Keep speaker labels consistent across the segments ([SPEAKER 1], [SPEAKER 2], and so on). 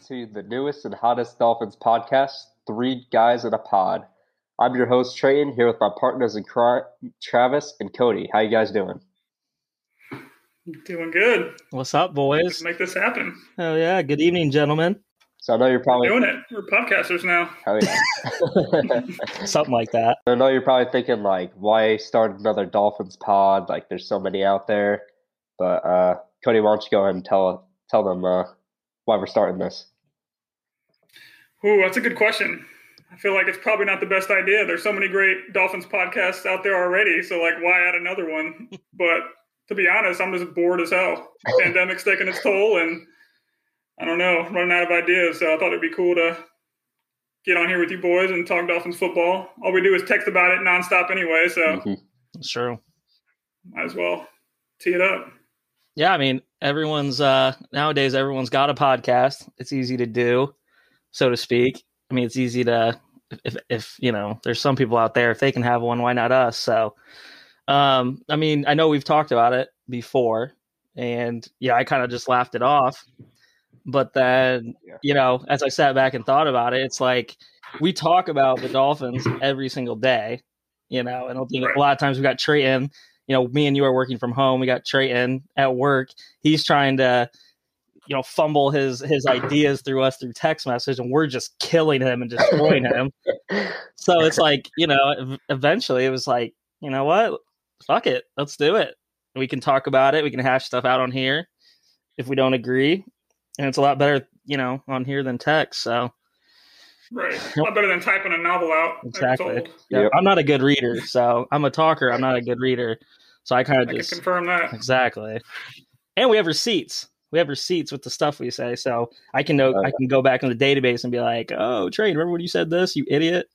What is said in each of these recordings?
[SPEAKER 1] to the newest and hottest Dolphins podcast, Three Guys in a Pod. I'm your host, Trayton, here with my partners in crime, Travis and Cody. How you guys doing?
[SPEAKER 2] Doing good.
[SPEAKER 3] What's up, boys?
[SPEAKER 2] Let's make this happen.
[SPEAKER 3] Oh, yeah. Good evening, gentlemen.
[SPEAKER 1] So I know you're probably
[SPEAKER 2] doing it. We're podcasters now.
[SPEAKER 1] Oh, yeah.
[SPEAKER 3] Something like that.
[SPEAKER 1] I know you're probably thinking, like, why start another Dolphins pod? Like, there's so many out there. But, Cody, why don't you go ahead and tell them why we're starting this?
[SPEAKER 2] Ooh, that's a good question. I feel like it's probably not the best idea. There's so many great Dolphins podcasts out there already, so, like, why add another one? But to be honest, I'm just bored as hell. The pandemic's taking its toll, and I don't know, running out of ideas. So I thought it'd be cool to get on here with you boys and talk Dolphins football. All we do is text about it nonstop anyway, so
[SPEAKER 3] It's true.
[SPEAKER 2] Might as well tee it up.
[SPEAKER 3] Yeah, I mean, nowadays everyone's got a podcast. It's easy to do, so to speak. I mean, it's easy to, if you know, there's some people out there, if they can have one, why not us? So, I mean, I know we've talked about it before, and yeah, I kind of just laughed it off. But then, you know, as I sat back and thought about it, it's like we talk about the Dolphins every single day, you know, and I think a lot of times we got Trayton, you know, me and you are working from home. We got Trayton at work. He's trying to, you know, fumble his ideas through text message, and we're just killing him and destroying him. So it's like, you know, eventually it was like, you know what? Fuck it. Let's do it. We can talk about it. We can hash stuff out on here if we don't agree. And it's a lot better, you know, on here than text. So,
[SPEAKER 2] right, a lot better than typing a novel out.
[SPEAKER 3] Exactly. Yep. I'm not a good reader, so I'm a talker. I'm not a good reader, so I kind of just
[SPEAKER 2] can confirm that.
[SPEAKER 3] Exactly. And we have receipts. We have receipts with the stuff we say, so I can know. I can go back in the database and be like, "Oh, Trey, remember when you said this? You idiot."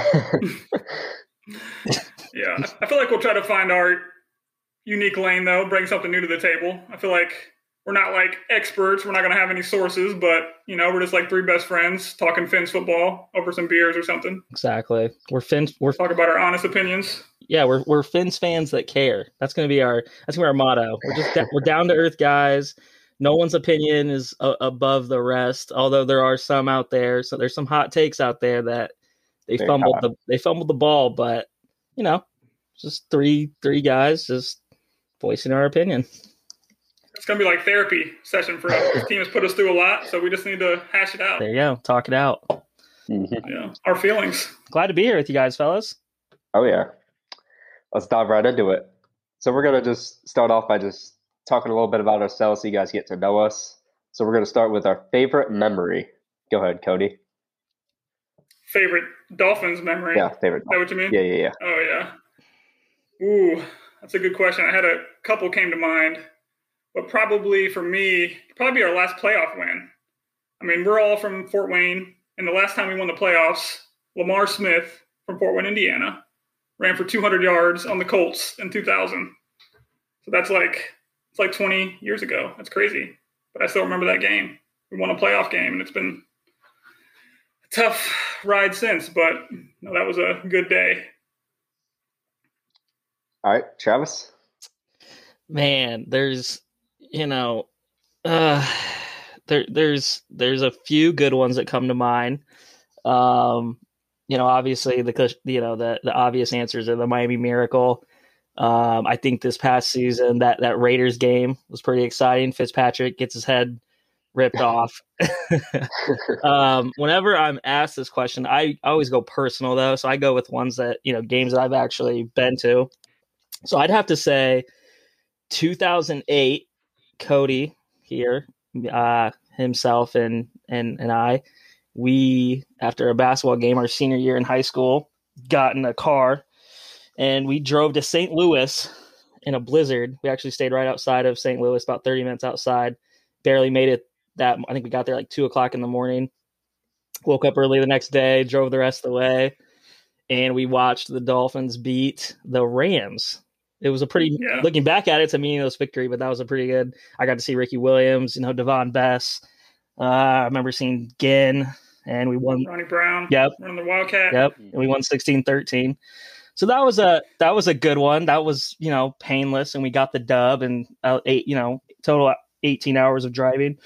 [SPEAKER 2] Yeah, I feel like we'll try to find our unique lane, though. Bring something new to the table. I feel like we're not like experts. We're not going to have any sources, but, you know, we're just like three best friends talking Fins football over some beers or something.
[SPEAKER 3] Exactly. We're talk
[SPEAKER 2] about our honest opinions.
[SPEAKER 3] Yeah, we're Fins fans that care. That's going to be our motto. We're down to earth guys. No one's opinion is above the rest, although there are some out there. So there's some hot takes out there that they fumbled the ball, but, you know, just three guys just voicing our opinion.
[SPEAKER 2] It's going to be like therapy session for us. This team has put us through a lot, so we just need to hash it out.
[SPEAKER 3] There you go. Talk it out.
[SPEAKER 2] Yeah, our feelings.
[SPEAKER 3] Glad to be here with you guys, fellas.
[SPEAKER 1] Oh, yeah. Let's dive right into it. So we're going to just start off by just talking a little bit about ourselves so you guys get to know us. So we're going to start with our favorite memory. Go ahead, Cody.
[SPEAKER 2] Favorite Dolphins memory?
[SPEAKER 1] Yeah, favorite.
[SPEAKER 2] Is that what you mean?
[SPEAKER 1] Yeah.
[SPEAKER 2] Oh, yeah. Ooh, that's a good question. I had a couple came to mind. But probably for me, probably our last playoff win. I mean, we're all from Fort Wayne, and the last time we won the playoffs, Lamar Smith from Fort Wayne, Indiana, ran for 200 yards on the Colts in 2000. So it's like 20 years ago. That's crazy. But I still remember that game. We won a playoff game, and it's been a tough ride since, but no, that was a good day.
[SPEAKER 1] All right, Travis?
[SPEAKER 3] Man, there's you know, there's a few good ones that come to mind. You know, obviously the obvious answers are the Miami Miracle. I think this past season that Raiders game was pretty exciting. Fitzpatrick gets his head ripped off. Whenever I'm asked this question, I always go personal though, so I go with ones that, you know, games that I've actually been to. So I'd have to say 2008. Cody here, himself and I, we, after a basketball game, our senior year in high school, got in a car and we drove to St. Louis in a blizzard. We actually stayed right outside of St. Louis, about 30 minutes outside. Barely made it I think we got there like 2:00 in the morning. Woke up early the next day, drove the rest of the way, and we watched the Dolphins beat the Rams. It was a pretty, looking back at it, it's a meaningless victory, but that was a pretty good. I got to see Ricky Williams, you know, Devon Bess. I remember seeing Ginn, and we won.
[SPEAKER 2] Ronnie Brown.
[SPEAKER 3] Yep.
[SPEAKER 2] Running the Wildcat.
[SPEAKER 3] Yep. And we won 16-13. So that was a good one. That was, you know, painless, and we got the dub and total 18 hours of driving.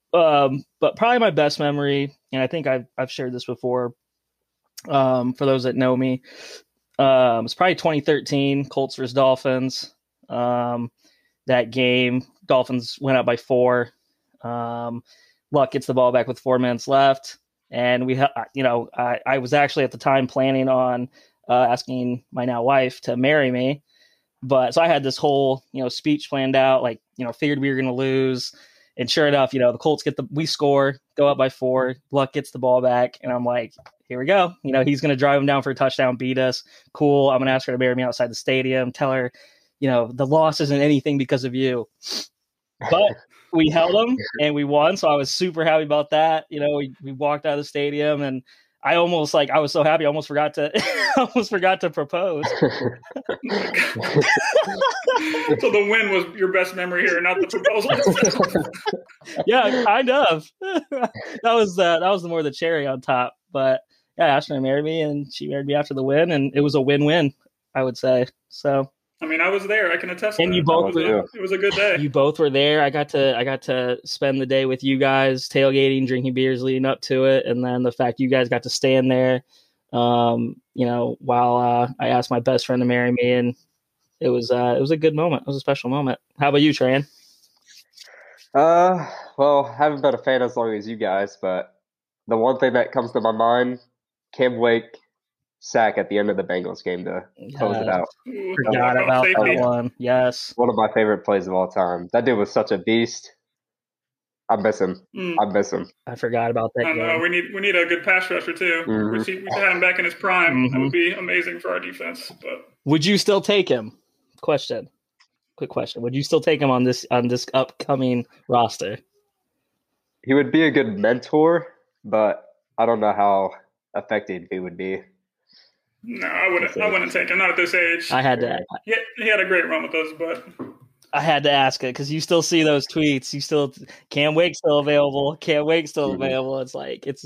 [SPEAKER 3] But probably my best memory, and I think I've shared this before. For those that know me, it's probably 2013 Colts versus Dolphins. That game, Dolphins went up by 4. Luck gets the ball back with 4 minutes left, and I was actually at the time planning on asking my now wife to marry me, but so I had this whole speech planned out, like figured we were going to lose, and sure enough, the Colts we score, go up by 4, Luck gets the ball back, and I'm like, here we go, he's going to drive him down for a touchdown, beat us, cool. I'm going to ask her to marry me outside the stadium, tell her, the loss isn't anything because of you. But we held them and we won, so I was super happy about that. We walked out of the stadium, and I was so happy I almost forgot to propose.
[SPEAKER 2] So the win was your best memory here, not the proposal.
[SPEAKER 3] Yeah, kind of. that was more the cherry on top. But yeah, I asked her to marry me, and she married me after the win, and it was a win-win, I would say. So.
[SPEAKER 2] I mean, I was there. I can attest.
[SPEAKER 3] And
[SPEAKER 2] to
[SPEAKER 3] you both
[SPEAKER 2] were. It was a good day.
[SPEAKER 3] You both were there. I got to spend the day with you guys, tailgating, drinking beers leading up to it, and then the fact you guys got to stand there, while I asked my best friend to marry me, and it was a good moment. It was a special moment. How about you, Tran?
[SPEAKER 1] Well, I haven't been a fan as long as you guys, but the one thing that comes to my mind, Cam Wake sack at the end of the Bengals game to close it out.
[SPEAKER 3] Forgot about that one. Yes.
[SPEAKER 1] One of my favorite plays of all time. That dude was such a beast. I miss him. I
[SPEAKER 3] forgot about that.
[SPEAKER 2] I know. We need a good pass rusher too.
[SPEAKER 1] Mm-hmm.
[SPEAKER 2] We should have him back in his prime. Mm-hmm. That would be amazing for our defense. But
[SPEAKER 3] would you still take him? Quick question. Would you still take him on this upcoming roster?
[SPEAKER 1] He would be a good mentor, but I don't know how effective he would be.
[SPEAKER 2] No, I wouldn't take him. Not at this age.
[SPEAKER 3] I had to.
[SPEAKER 2] He had a great run with us, but
[SPEAKER 3] I had to ask it because you still see those tweets. You still Cam Wake still available. Cam Wake still available. It's like it's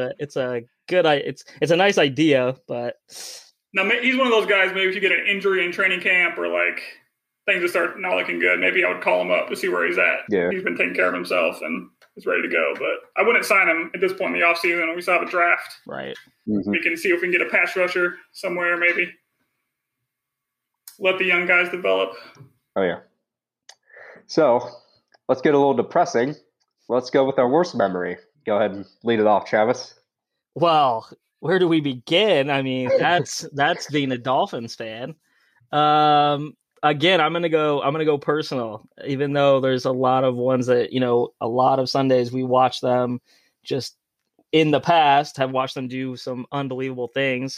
[SPEAKER 3] a nice idea, but
[SPEAKER 2] now he's one of those guys. Maybe if you get an injury in training camp or like things just start not looking good, maybe I would call him up to see where he's at.
[SPEAKER 1] Yeah.
[SPEAKER 2] He's been taking care of himself and is ready to go. But I wouldn't sign him at this point in the offseason. We still have a draft.
[SPEAKER 3] Right.
[SPEAKER 1] Mm-hmm.
[SPEAKER 2] We can see if we can get a pass rusher somewhere, maybe. Let the young guys develop.
[SPEAKER 1] Oh, yeah. So let's get a little depressing. Let's go with our worst memory. Go ahead and lead it off, Travis.
[SPEAKER 3] Well, where do we begin? I mean, that's being a Dolphins fan. Again, I'm gonna go personal, even though there's a lot of ones that, a lot of Sundays we watch them just in the past, have watched them do some unbelievable things.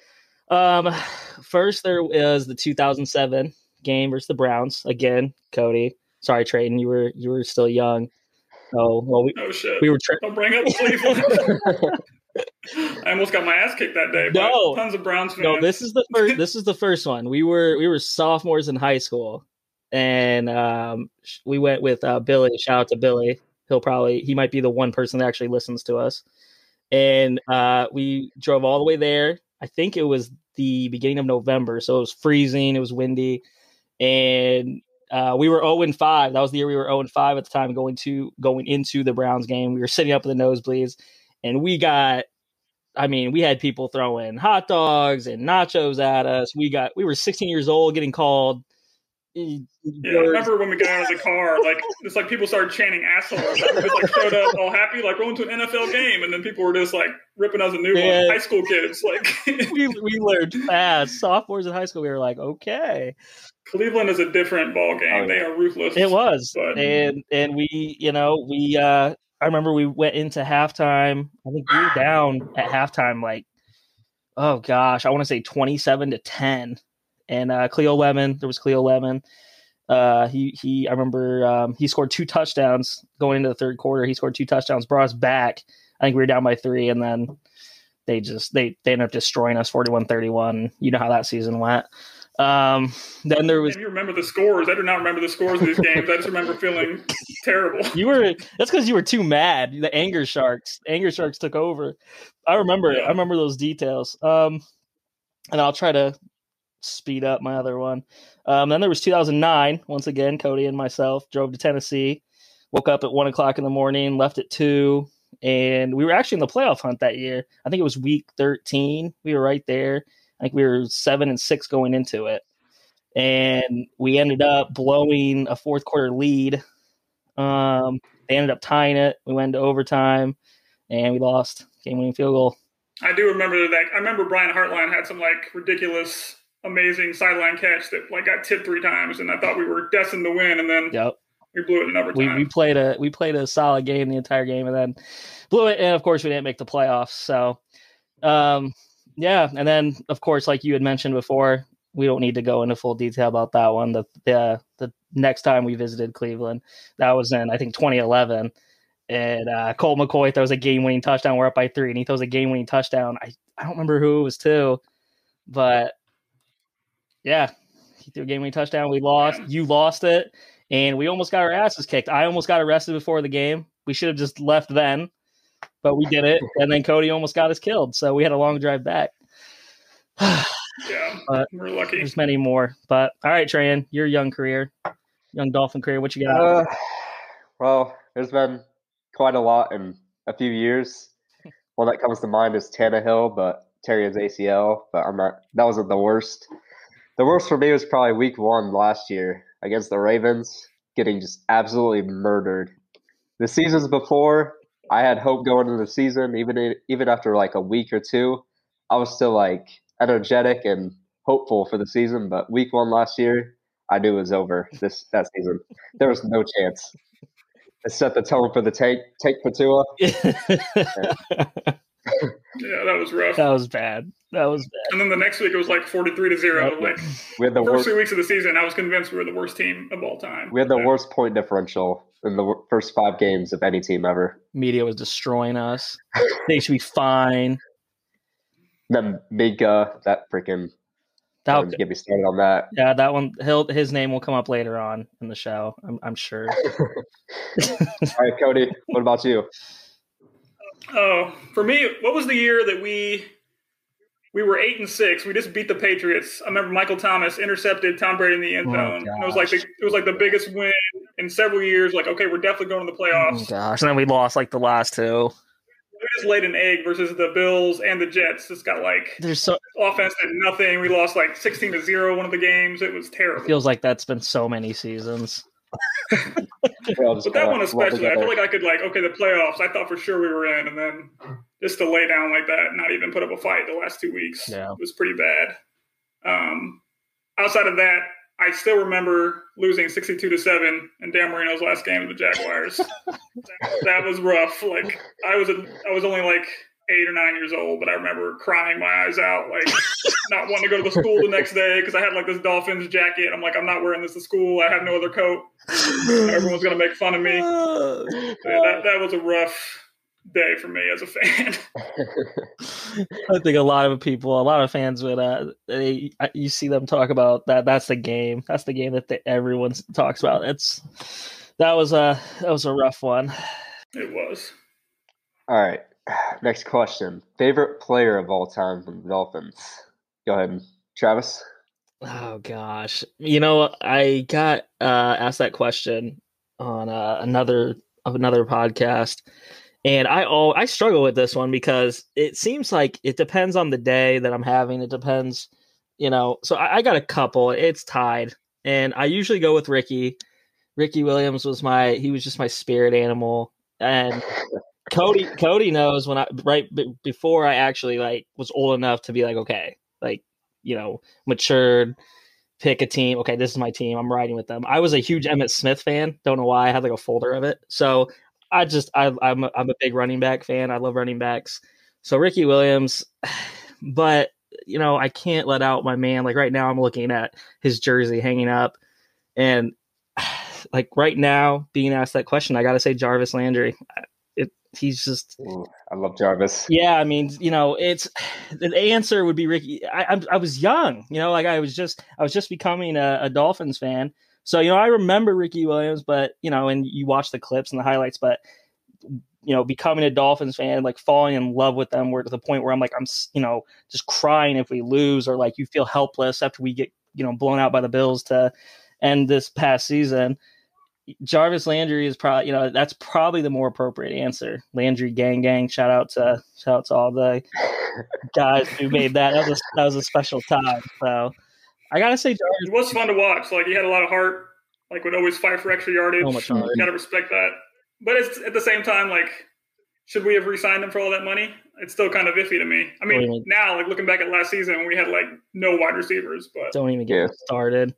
[SPEAKER 3] First there is the 2007 game versus the Browns. Again, Cody. Sorry, Trayton, you were still young.
[SPEAKER 2] Shit.
[SPEAKER 3] We were
[SPEAKER 2] don't bring up Cleveland. I almost got my ass kicked that day.
[SPEAKER 3] No,
[SPEAKER 2] tons of Browns fans.
[SPEAKER 3] No, this is the first one. We were sophomores in high school, and we went with Billy. Shout out to Billy. He might be the one person that actually listens to us. And we drove all the way there. I think it was the beginning of November, so it was freezing. It was windy, and we were 0-5. That was the year we were 0-5 at the time, going into the Browns game. We were sitting up in the nosebleeds. And we had people throwing hot dogs and nachos at us. We were 16 years old getting called.
[SPEAKER 2] Yeah, I remember when we got out of the car, it's like people started chanting assholes. We just showed up all happy, like going to an NFL game. And then people were just ripping us a new one. High school kids.
[SPEAKER 3] we learned fast. Sophomores in high school, we were like, okay.
[SPEAKER 2] Cleveland is a different ball game. They are ruthless.
[SPEAKER 3] It was. But, and we I remember we went into halftime. I think we were down at halftime, oh gosh, I want to say 27-10. And Cleo Lemon, there was Cleo Lemon. I remember he scored 2 touchdowns going into the third quarter. He scored 2 touchdowns, brought us back. I think we were down by 3, and then they ended up destroying us 41-31. You know how that season went. Then there was.
[SPEAKER 2] And you remember the scores? I do not remember the scores of these games. I just remember feeling terrible.
[SPEAKER 3] That's because you were too mad. The anger sharks took over. I remember those details. And I'll try to speed up my other one. Then there was 2009. Once again, Cody and myself drove to Tennessee. woke up at 1:00 in the morning, left at 2, and we were actually in the playoff hunt that year. I think it was week 13. We were right there. I think we were 7-6 going into it. And we ended up blowing a fourth quarter lead. They ended up tying it. We went into overtime, and we lost game-winning field goal.
[SPEAKER 2] I do remember that. I remember Brian Hartline had some like ridiculous, amazing sideline catch that like got tipped 3 times, and I thought we were destined to win, and then we blew it in overtime.
[SPEAKER 3] We played a solid game the entire game, and then blew it. And of course, we didn't make the playoffs. So, yeah. And then, of course, like you had mentioned before, we don't need to go into full detail about that one. The next time we visited Cleveland, that was in, I think, 2011. And Colt McCoy throws a game-winning touchdown. We're up by 3, and he throws a game-winning touchdown. I don't remember who it was to, but yeah, he threw a game-winning touchdown. We lost. You lost it, and we almost got our asses kicked. I almost got arrested before the game. We should have just left then, but we did it, and then Cody almost got us killed, so we had a long drive back.
[SPEAKER 2] Yeah,
[SPEAKER 3] but
[SPEAKER 2] we're lucky.
[SPEAKER 3] There's many more. But all right, Trayan, your young Dolphin career, what you got?
[SPEAKER 1] Well, there's been quite a lot in a few years. One that comes to mind is Tannehill, but tearing his ACL. But that wasn't the worst. The worst for me was probably week 1 last year against the Ravens, getting just absolutely murdered. The seasons before, I had hope going into the season. Even after like a week or 2, I was still like energetic and hopeful for the season. But week 1 last year, I knew it was over that season. There was no chance. It set the tone for the take for Tua.
[SPEAKER 2] Yeah, that was rough.
[SPEAKER 3] That was bad.
[SPEAKER 2] And then the next week it was like 43-0. Like
[SPEAKER 1] we had the
[SPEAKER 2] first 2 weeks of the season, I was convinced we were the worst team of all time.
[SPEAKER 1] We had the worst point differential in the first 5 games of any team ever.
[SPEAKER 3] Media was destroying us. They should be fine.
[SPEAKER 1] Then Minka, that freaking. Don't get me started on that.
[SPEAKER 3] Yeah, that one. His name will come up later on in the show. I'm sure.
[SPEAKER 1] All right, Cody. What about you?
[SPEAKER 2] Oh, for me, what was the year that we were 8-6? We just beat the Patriots. I remember Michael Thomas intercepted Tom Brady in the end zone. It was like the biggest win in several years. Like, okay, we're definitely going to the playoffs.
[SPEAKER 3] Oh gosh, and then we lost like the last 2.
[SPEAKER 2] We just laid an egg versus the Bills and the Jets. It's got like offense did nothing. We lost like 16-0 one of the games. It was terrible.
[SPEAKER 3] It feels like that's been so many seasons.
[SPEAKER 2] But that one especially, I feel like I could the playoffs. I thought for sure we were in, and then just to lay down like that, not even put up a fight the last 2 weeks, it was pretty bad. Outside of that, I still remember losing 62-7 in Dan Marino's last game of the Jaguars. That was rough. Like I was only like 8 or 9 years old, but I remember crying my eyes out, like not wanting to go to the school the next day because I had like this Dolphins jacket. I'm like, I'm not wearing this to school. I have no other coat. Everyone's gonna make fun of me. That was a rough day for me as a fan.
[SPEAKER 3] I think a lot of fans would. You see them talk about that. That's the game. That's the game that everyone talks about. That was a rough one.
[SPEAKER 2] It was.
[SPEAKER 1] All right. Next question. Favorite player of all time from the Dolphins? Go ahead, Travis.
[SPEAKER 3] Oh gosh, I got asked that question on another podcast, and I struggle with this one because it seems like it depends on the day that I'm having. It depends, So I got a couple. It's tied, and I usually go with Ricky. Ricky Williams was just my spirit animal, and Cody knows when before I actually was old enough to be like, okay, matured, pick a team. Okay, this is my team. I'm riding with them. I was a huge Emmitt Smith fan. Don't know why. I had like a folder of it. So I'm a big running back fan. I love running backs. So Ricky Williams, but I can't let out my man. Like right now I'm looking at his jersey hanging up, and like right now being asked that question, I got to say Jarvis Landry. He's just.
[SPEAKER 1] Ooh, I love Jarvis.
[SPEAKER 3] Yeah, I mean, it's the answer would be Ricky. I was young, I was just becoming a Dolphins fan. So I remember Ricky Williams, but and you watch the clips and the highlights, but becoming a Dolphins fan, like falling in love with them, we're to the point where I'm just crying if we lose, or like you feel helpless after we get blown out by the Bills to end this past season. Jarvis Landry is probably, that's probably the more appropriate answer. Landry gang. Shout out to all the guys who made that. That was a special time. So I gotta say, Jarvis.
[SPEAKER 2] It was fun to watch. Like, he had a lot of heart. Like, would always fight for extra yardage.
[SPEAKER 3] So much heart.
[SPEAKER 2] Gotta respect that. But it's at the same time, like, should we have re-signed him for all that money? It's still kind of iffy to me. I mean, now, like, looking back at last season, we had like no wide receivers. But
[SPEAKER 3] don't even get started.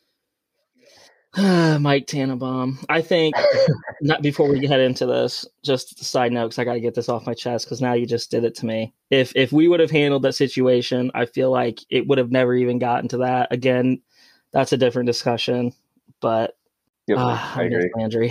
[SPEAKER 3] Mike Tannenbaum. I think, not before we head into this, just a side note, because I got to get this off my chest, because now you just did it to me. If we would have handled that situation, I feel like it would have never even gotten to that. Again, that's a different discussion, but
[SPEAKER 1] I agree.
[SPEAKER 3] Landry.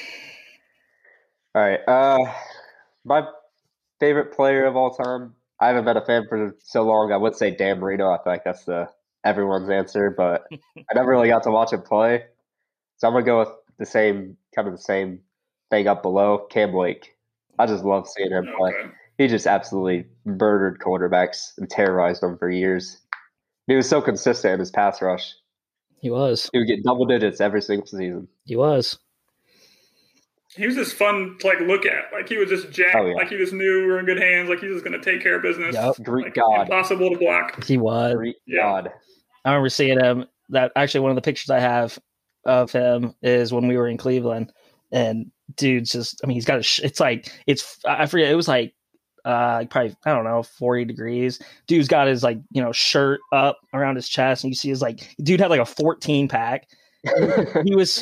[SPEAKER 1] All right. My favorite player of all time, I haven't been a fan for so long. I would say Dan Marino. I feel like that's everyone's answer, but I never really got to watch him play. So I'm going to go with the same thing up below, Cam Blake. I just love seeing him play.
[SPEAKER 2] Okay.
[SPEAKER 1] He just absolutely murdered quarterbacks and terrorized them for years. He was so consistent in his pass rush.
[SPEAKER 3] He was.
[SPEAKER 1] He would get double digits every single season.
[SPEAKER 3] He was.
[SPEAKER 2] He was just fun to, like, look at. Like, he was just jacked.
[SPEAKER 1] Oh, yeah.
[SPEAKER 2] Like, he just knew we were in good hands. Like, he was going to take care of business.
[SPEAKER 3] Yep.
[SPEAKER 1] Greek God.
[SPEAKER 2] Impossible to block.
[SPEAKER 3] He was.
[SPEAKER 1] Greek God.
[SPEAKER 3] I remember seeing him. That actually, one of the pictures I have of him is when we were in Cleveland, and dude's just, I mean, he's got I forget, it was like probably, I don't know, 40 degrees. Dude's got his, like, shirt up around his chest, and you see his, like, dude had like a 14 pack. He was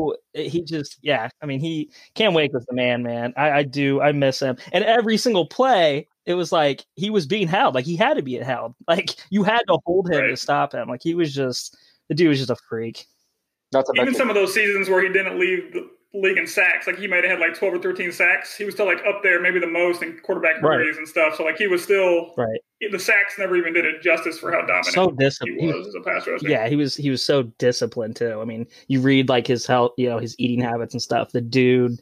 [SPEAKER 3] Cam Wake was the man. I miss him. And every single play, it was like he was being held. Like, he had to be held. Like, you had to hold him to stop him. Like, the dude was just a freak.
[SPEAKER 2] Even some of those seasons where he didn't leave the league in sacks, like, he might have had like 12 or 13 sacks. He was still, like, up there, maybe the most in quarterback hurries and stuff. So, like, he was still The sacks never even did it justice for how dominant he was as a pass rusher.
[SPEAKER 3] Yeah, he was so disciplined too. I mean, you read like his health, his eating habits and stuff. The dude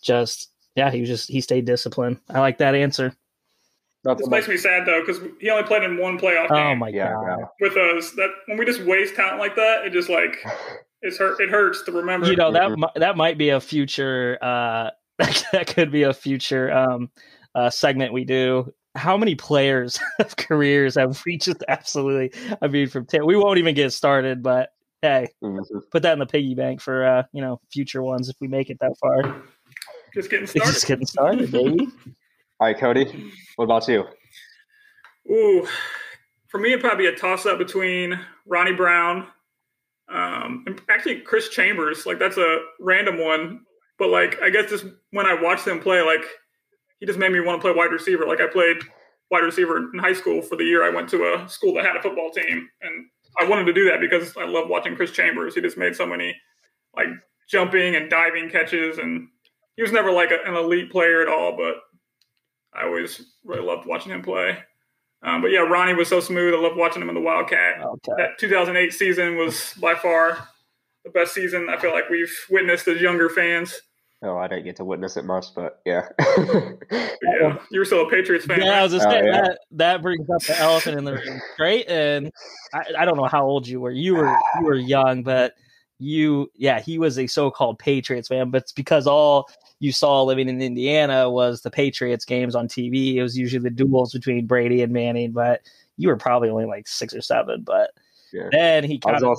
[SPEAKER 3] he stayed disciplined. I like that answer.
[SPEAKER 2] This makes me sad though, because he only played in one playoff game.
[SPEAKER 3] Oh my god!
[SPEAKER 2] With us, that when we just waste talent like that, it just like it hurts to remember.
[SPEAKER 3] That might be a future. That could be a future segment we do. How many players of careers have we just absolutely? I mean, we won't even get started, but hey, put that in the piggy bank for future ones if we make it that far.
[SPEAKER 2] Just getting
[SPEAKER 3] started, baby.
[SPEAKER 1] All right, Cody, what about you?
[SPEAKER 2] Ooh, for me, it'd probably be a toss-up between Ronnie Brown and actually Chris Chambers. Like, that's a random one, but like, I guess just when I watched him play, like, he just made me want to play wide receiver. Like, I played wide receiver in high school for the year. I went to a school that had a football team, and I wanted to do that because I love watching Chris Chambers. He just made so many, like, jumping and diving catches, and he was never like an elite player at all, but I always really loved watching him play. But yeah, Ronnie was so smooth. I loved watching him in the Wildcat. That 2008 season was by far the best season I feel like we've witnessed as younger fans.
[SPEAKER 1] Oh, I didn't get to witness it much, but yeah.
[SPEAKER 2] Yeah, you were still a Patriots fan.
[SPEAKER 3] Yeah,
[SPEAKER 2] right?
[SPEAKER 3] I was just saying that brings up the elephant in the room. Great, and I don't know how old you were. You were young, but he was a so-called Patriots fan. But it's because all you saw living in Indiana was the Patriots games on TV. It was usually the duels between Brady and Manning, but you were probably only like 6 or 7. But then
[SPEAKER 1] I was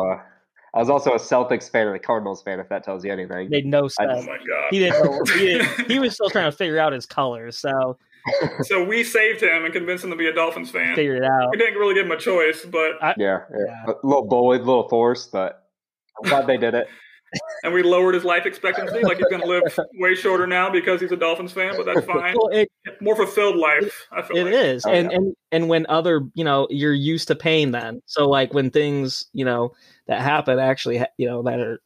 [SPEAKER 1] also a Celtics fan and a Cardinals fan, if that tells you anything.
[SPEAKER 3] Made no sense.
[SPEAKER 2] Oh my god,
[SPEAKER 3] he didn't know. He was still trying to figure out his colors. So
[SPEAKER 2] we saved him and convinced him to be a Dolphins fan.
[SPEAKER 3] Figured it out.
[SPEAKER 2] We didn't really give him a choice, but
[SPEAKER 1] A little bullied, a little forced, but I'm glad they did it.
[SPEAKER 2] And we lowered his life expectancy. Like, he's going to live way shorter now because he's a Dolphins fan, but that's fine.
[SPEAKER 3] Well,
[SPEAKER 2] more fulfilled life, I feel
[SPEAKER 3] it
[SPEAKER 2] like.
[SPEAKER 3] It is. And when other, you're used to pain then. So, like, when things, that happen actually, that are,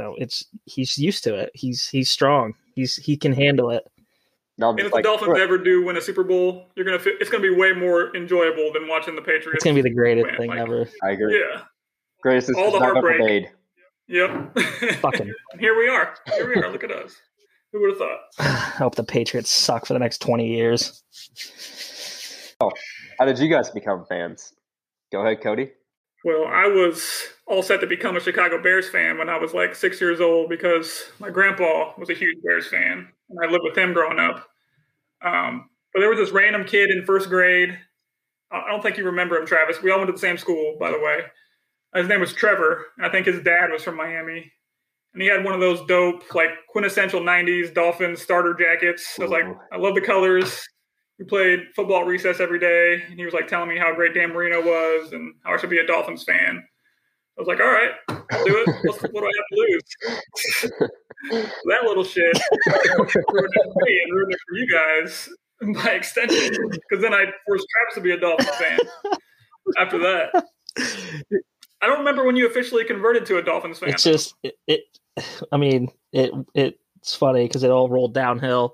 [SPEAKER 3] he's used to it. He's strong. He can handle it.
[SPEAKER 2] And if the Dolphins ever do win a Super Bowl, it's going to be way more enjoyable than watching the Patriots.
[SPEAKER 3] It's going to be the greatest thing ever.
[SPEAKER 1] I agree.
[SPEAKER 2] Yeah.
[SPEAKER 1] Greatest
[SPEAKER 2] all the heartbreak.
[SPEAKER 1] Made.
[SPEAKER 2] Yep.
[SPEAKER 3] Fucking.
[SPEAKER 2] Here we are. Look at us. Who would have thought?
[SPEAKER 3] I hope the Patriots suck for the next 20 years.
[SPEAKER 1] Oh, how did you guys become fans? Go ahead, Cody.
[SPEAKER 2] Well, I was all set to become a Chicago Bears fan when I was like 6 years old because my grandpa was a huge Bears fan, and I lived with him growing up. But there was this random kid in first grade. I don't think you remember him, Travis. We all went to the same school, by the way. His name was Trevor, and I think his dad was from Miami. And he had one of those dope, like quintessential 90s Dolphins starter jackets. I was like, I love the colors. We played football at recess every day, and he was like telling me how great Dan Marino was and how I should be a Dolphins fan. I was like, all right, I'll do it. What do I have to lose? That little shit ruined it for me and ruined it for you guys by extension, because then I forced Travis to be a Dolphins fan after that. I don't remember when you officially converted to a Dolphins fan.
[SPEAKER 3] It's just I mean, it's funny because it all rolled downhill.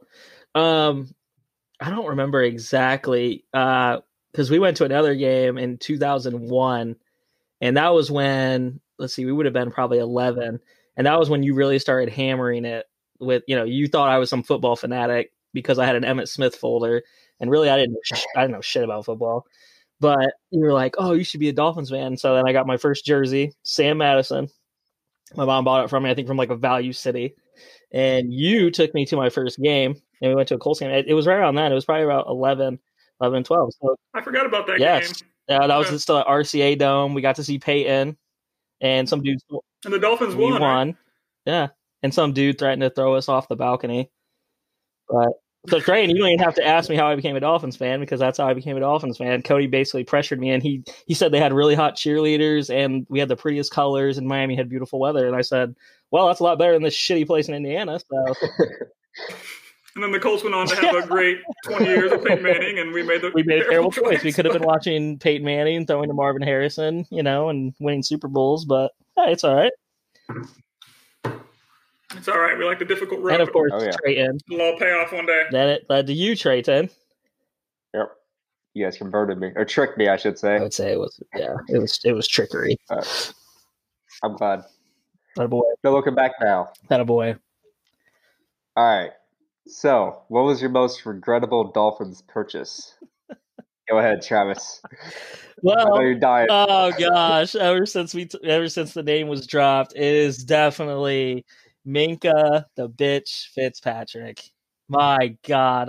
[SPEAKER 3] I don't remember exactly because we went to another game in 2001, and that was when, let's see, we would have been probably 11, and that was when you really started hammering it with, you thought I was some football fanatic because I had an Emmitt Smith folder, and really I didn't know shit about football. But you were like, oh, you should be a Dolphins fan. So then I got my first jersey, Sam Madison. My mom bought it from me, I think from like a Value City. And you took me to my first game, and we went to a Colts game. It was right around then. It was probably about 11 and 12. So,
[SPEAKER 2] I forgot about that
[SPEAKER 3] game. Yeah, that was still at RCA Dome. We got to see Peyton, and some dudes.
[SPEAKER 2] And the Dolphins won.
[SPEAKER 3] Right? Yeah. And some dude threatened to throw us off the balcony. But so, Trey, you don't even have to ask me how I became a Dolphins fan, because that's how I became a Dolphins fan. Cody basically pressured me, and he said they had really hot cheerleaders, and we had the prettiest colors, and Miami had beautiful weather. And I said, well, that's a lot better than this shitty place in Indiana. So.
[SPEAKER 2] And then the Colts went on to have a great 20 years of Peyton Manning, and we made a
[SPEAKER 3] terrible choice. We could have been watching Peyton Manning throwing to Marvin Harrison, and winning Super Bowls, but hey, it's all right.
[SPEAKER 2] It's all right. We like the difficult road.
[SPEAKER 3] And of course, Trayton.
[SPEAKER 2] It'll all pay off one day.
[SPEAKER 3] Then it led to you, Trayton.
[SPEAKER 1] Yep. You guys converted me, or tricked me, I should say.
[SPEAKER 3] I would say it was trickery.
[SPEAKER 1] I'm glad.
[SPEAKER 3] Attaboy.
[SPEAKER 1] No looking back now.
[SPEAKER 3] Attaboy.
[SPEAKER 1] All right. So, what was your most regrettable Dolphins purchase? Go ahead, Travis.
[SPEAKER 3] Well,
[SPEAKER 1] I know you're dying.
[SPEAKER 3] Oh gosh, ever since the name was dropped, it is definitely Minkah the bitch Fitzpatrick. My God,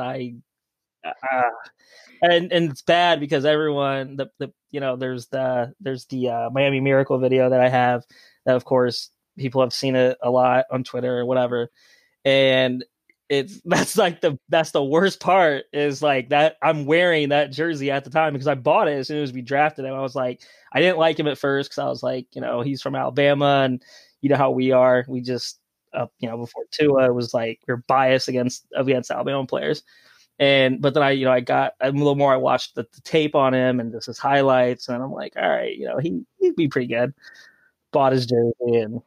[SPEAKER 3] and it's bad because everyone there's the Miami Miracle video that I have that, of course, people have seen it a lot on Twitter or whatever, and that's the worst part is like that I'm wearing that jersey at the time because I bought it as soon as we drafted him. I was like, I didn't like him at first because I was like, he's from Alabama, and you know how we are. We just before Tua, it was like we're biased against Alabama players. But then I got a little more. I watched the tape on him and just his highlights, and I'm like, all right, he'd be pretty good. Bought his jersey, and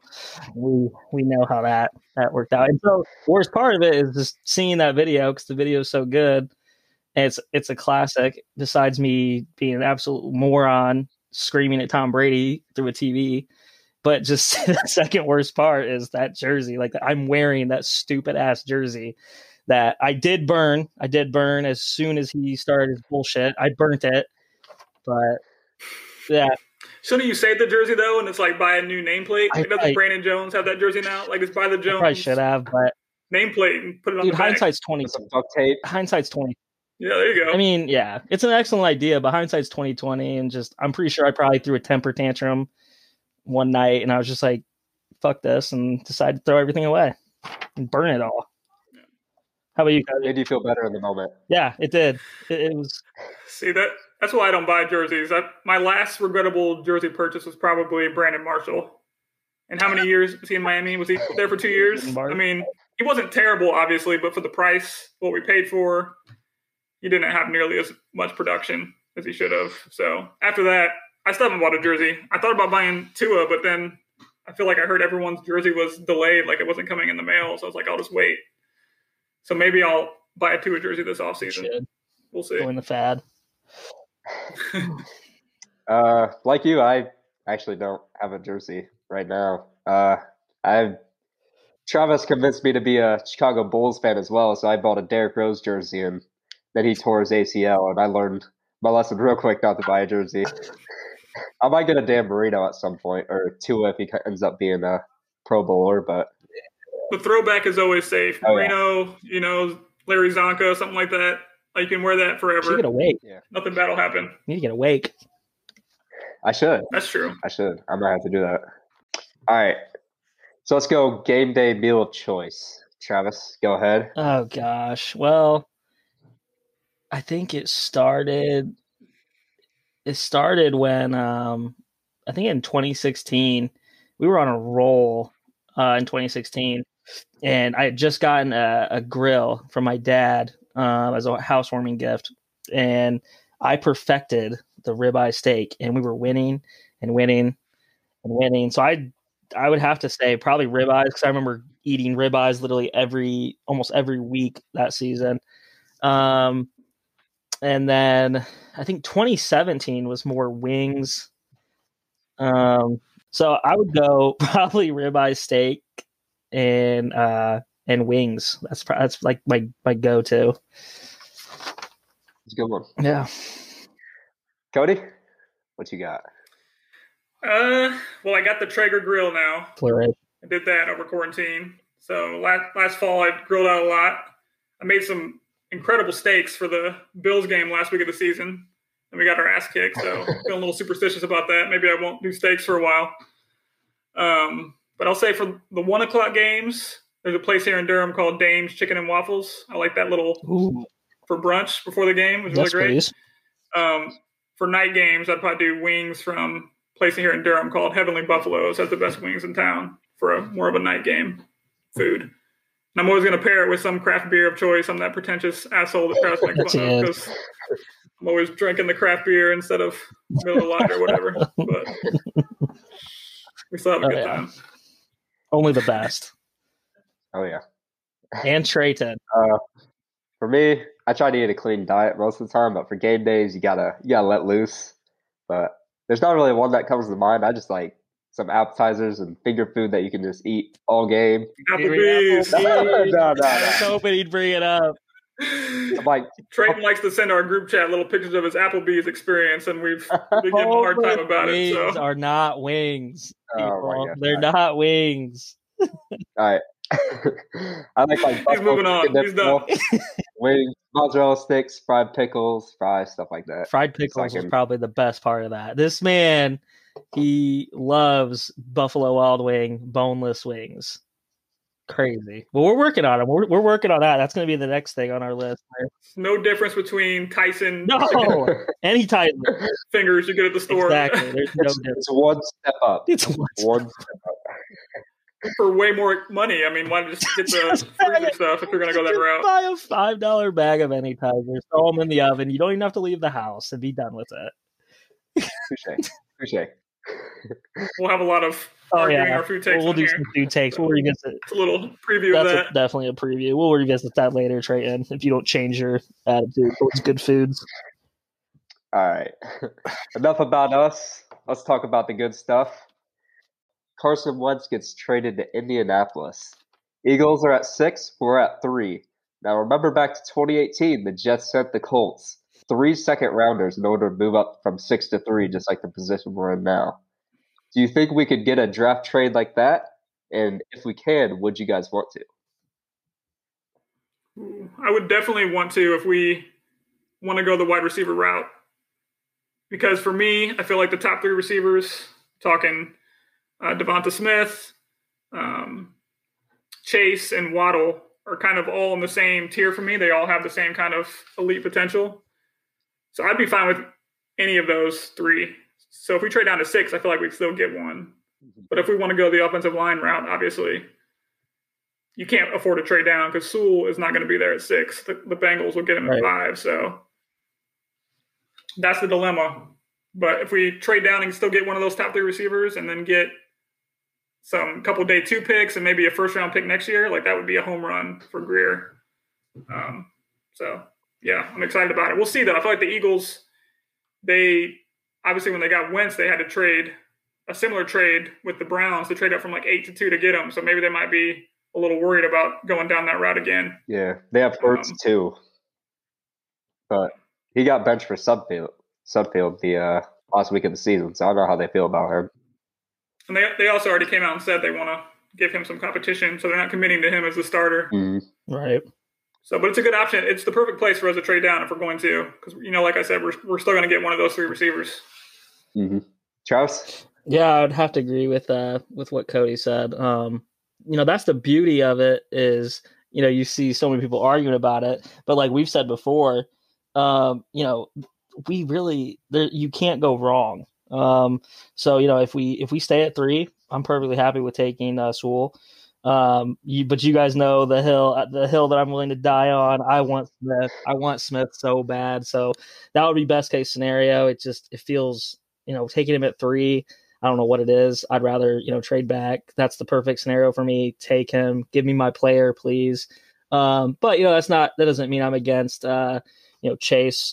[SPEAKER 3] we know how that worked out. And so the worst part of it is just seeing that video, because the video is so good, and it's a classic. Besides me being an absolute moron screaming at Tom Brady through a TV, but just the second worst part is that jersey. Like, I'm wearing that stupid ass jersey that I did burn. As soon as he started his bullshit. I burnt it, but yeah.
[SPEAKER 2] Shouldn't you save the jersey though, and it's like buy a new nameplate? Doesn't Brandon Jones have that jersey now? Like, it's buy the Jones.
[SPEAKER 3] I should have, but
[SPEAKER 2] nameplate and put it on the back.
[SPEAKER 3] Hindsight's 20. Hindsight's 20.
[SPEAKER 2] Yeah, there you go.
[SPEAKER 3] I mean, yeah, it's an excellent idea, but hindsight's 20/20, and just I'm pretty sure I probably threw a temper tantrum one night, and I was just like, "Fuck this," and decided to throw everything away and burn it all. Yeah. How about you, Cody?
[SPEAKER 1] Made you feel better in the moment.
[SPEAKER 3] Yeah, it did. It was.
[SPEAKER 2] See that. That's why I don't buy jerseys. My last regrettable jersey purchase was probably Brandon Marshall. And how many years was he in Miami? Was he there for 2 years? I mean, he wasn't terrible, obviously, but for the price, what we paid for, he didn't have nearly as much production as he should have. So after that, I still haven't bought a jersey. I thought about buying Tua, but then I feel like I heard everyone's jersey was delayed, like it wasn't coming in the mail. So I was like, I'll just wait. So maybe I'll buy a Tua jersey this offseason. We'll see.
[SPEAKER 3] Go in the fad.
[SPEAKER 1] Like you, I actually don't have a jersey right now. Travis convinced me to be a Chicago Bulls fan as well, so I bought a Derrick Rose jersey, and then he tore his ACL, and I learned my lesson real quick not to buy a jersey. I might get a Dan Marino at some point, or Tua if he ends up being a Pro Bowler. But
[SPEAKER 2] the throwback is always safe.
[SPEAKER 1] Oh, yeah.
[SPEAKER 2] Marino, Larry Zonka, something like that. Like, you can wear that
[SPEAKER 3] You should
[SPEAKER 2] forever.
[SPEAKER 3] get a wake.
[SPEAKER 2] Nothing bad will happen.
[SPEAKER 3] You need to get a wake.
[SPEAKER 1] I should.
[SPEAKER 2] That's true.
[SPEAKER 1] I might have to do that. All right. So let's go game day meal of choice. Travis, go ahead.
[SPEAKER 3] Oh gosh. Well, I think it started when I think in 2016 we were on a roll in 2016, and I had just gotten a grill from my dad as a housewarming gift, and I perfected the ribeye steak, and we were winning and winning and winning. So I would have to say probably ribeyes, because I remember eating ribeyes literally almost every week that season. And then I think 2017 was more wings. So I would go probably ribeye steak and wings. That's like my go-to.
[SPEAKER 1] It's a good one.
[SPEAKER 3] Yeah.
[SPEAKER 1] Cody, what you got?
[SPEAKER 2] Well, I got the Traeger grill now.
[SPEAKER 3] Flourish.
[SPEAKER 2] I did that over quarantine. So last fall, I grilled out a lot. I made some incredible steaks for the Bills game last week of the season, and we got our ass kicked. So feeling a little superstitious about that. Maybe I won't do steaks for a while. But I'll say for the 1 o'clock games, there's a place here in Durham called Dame's Chicken and Waffles. I like that little for brunch before the game. It was really great.
[SPEAKER 3] Please.
[SPEAKER 2] For night games, I'd probably do wings from a place here in Durham called Heavenly Buffaloes. Has the best wings in town for more of a night game food. And I'm always going to pair it with some craft beer of choice. I'm that pretentious asshole that Travis makes fun of because I'm always drinking the craft beer instead of Miller Lite or whatever. But we still have a good time.
[SPEAKER 3] Only the best.
[SPEAKER 1] Oh, yeah.
[SPEAKER 3] And Trayton.
[SPEAKER 1] For me, I try to eat a clean diet most of the time, but for game days, you gotta let loose. But there's not really one that comes to mind. I just like some appetizers and finger food that you can just eat all game.
[SPEAKER 2] Applebee's.
[SPEAKER 1] No.
[SPEAKER 3] I was hoping he'd bring it up.
[SPEAKER 1] Like
[SPEAKER 2] Trayton likes to send our group chat little pictures of his Applebee's experience, and we've been giving him a hard time about it.
[SPEAKER 3] Wings
[SPEAKER 2] So
[SPEAKER 3] are not wings.
[SPEAKER 1] Oh my God.
[SPEAKER 3] They're not wings.
[SPEAKER 1] All right. I like
[SPEAKER 2] he's moving on. He's done.
[SPEAKER 1] Wings, mozzarella sticks, fried pickles, fries, stuff like that.
[SPEAKER 3] Fried pickles is probably the best part of that. This man, he loves Buffalo Wild Wing boneless wings. Crazy. Well, we're working on it. We're working on that. That's going to be the next thing on our list.
[SPEAKER 2] No difference between Tyson
[SPEAKER 3] any Tyson
[SPEAKER 2] fingers you get at the store.
[SPEAKER 3] Exactly. There's no difference.
[SPEAKER 1] It's one step up.
[SPEAKER 3] It's one
[SPEAKER 1] step up.
[SPEAKER 2] For way more money. I mean, why not just get the freezer stuff if you're going to go that route?
[SPEAKER 3] Buy a $5 bag of any Tiger, throw them in the oven. You don't even have to leave the house and be done with it.
[SPEAKER 1] Touche.
[SPEAKER 2] We'll have a lot of arguing our food takes.
[SPEAKER 3] We'll do some food takes. We'll revisit.
[SPEAKER 2] It's a little preview of that.
[SPEAKER 3] Definitely a preview. We'll revisit that later, Trayton, if you don't change your attitude towards good foods.
[SPEAKER 1] All right. Enough about us. Let's talk about the good stuff. Carson Wentz gets traded to Indianapolis. Eagles are at 6. We're at 3. Now, remember back to 2018, the Jets sent the Colts 3 second-rounders in order to move up from 6 to 3, just like the position we're in now. Do you think we could get a draft trade like that? And if we can, would you guys want to?
[SPEAKER 2] I would definitely want to if we want to go the wide receiver route. Because for me, I feel like the top 3 receivers, talking Devonta Smith, Chase, and Waddle, are kind of all in the same tier for me. They all have the same kind of elite potential. So I'd be fine with any of those 3. So if we trade down to 6, I feel like we'd still get one. But if we want to go the offensive line route, obviously, you can't afford to trade down because Sewell is not going to be there at 6. The Bengals will get him at 5. So that's the dilemma. But if we trade down and still get one of those top 3 receivers and then get some couple day 2 picks and maybe a first-round pick next year, like that would be a home run for Greer. So, yeah, I'm excited about it. We'll see, though. I feel like the Eagles, they obviously when they got Wentz, they had to trade a similar trade with the Browns to trade up from like 8 to 2 to get him. So maybe they might be a little worried about going down that route again.
[SPEAKER 1] Yeah, they have Hurts too. But he got benched for Sudfeld, the last week of the season, so I don't know how they feel about him.
[SPEAKER 2] And they also already came out and said they want to give him some competition, so they're not committing to him as the starter.
[SPEAKER 1] Mm-hmm.
[SPEAKER 3] Right.
[SPEAKER 2] So, but it's a good option. It's the perfect place for us to trade down if we're going to, because like I said, we're still going to get one of those 3 receivers.
[SPEAKER 1] Mm-hmm. Travis?
[SPEAKER 3] Yeah, I'd have to agree with what Cody said. That's the beauty of it is, you see so many people arguing about it, but like we've said before, we really you can't go wrong. So if we stay at 3, I'm perfectly happy with taking Sewell. But you guys know the hill that I'm willing to die on. I want Smith so bad. So that would be best case scenario. It feels, taking him at 3, I don't know what it is. I'd rather, trade back. That's the perfect scenario for me. Take him, give me my player, please. But that doesn't mean I'm against, Chase,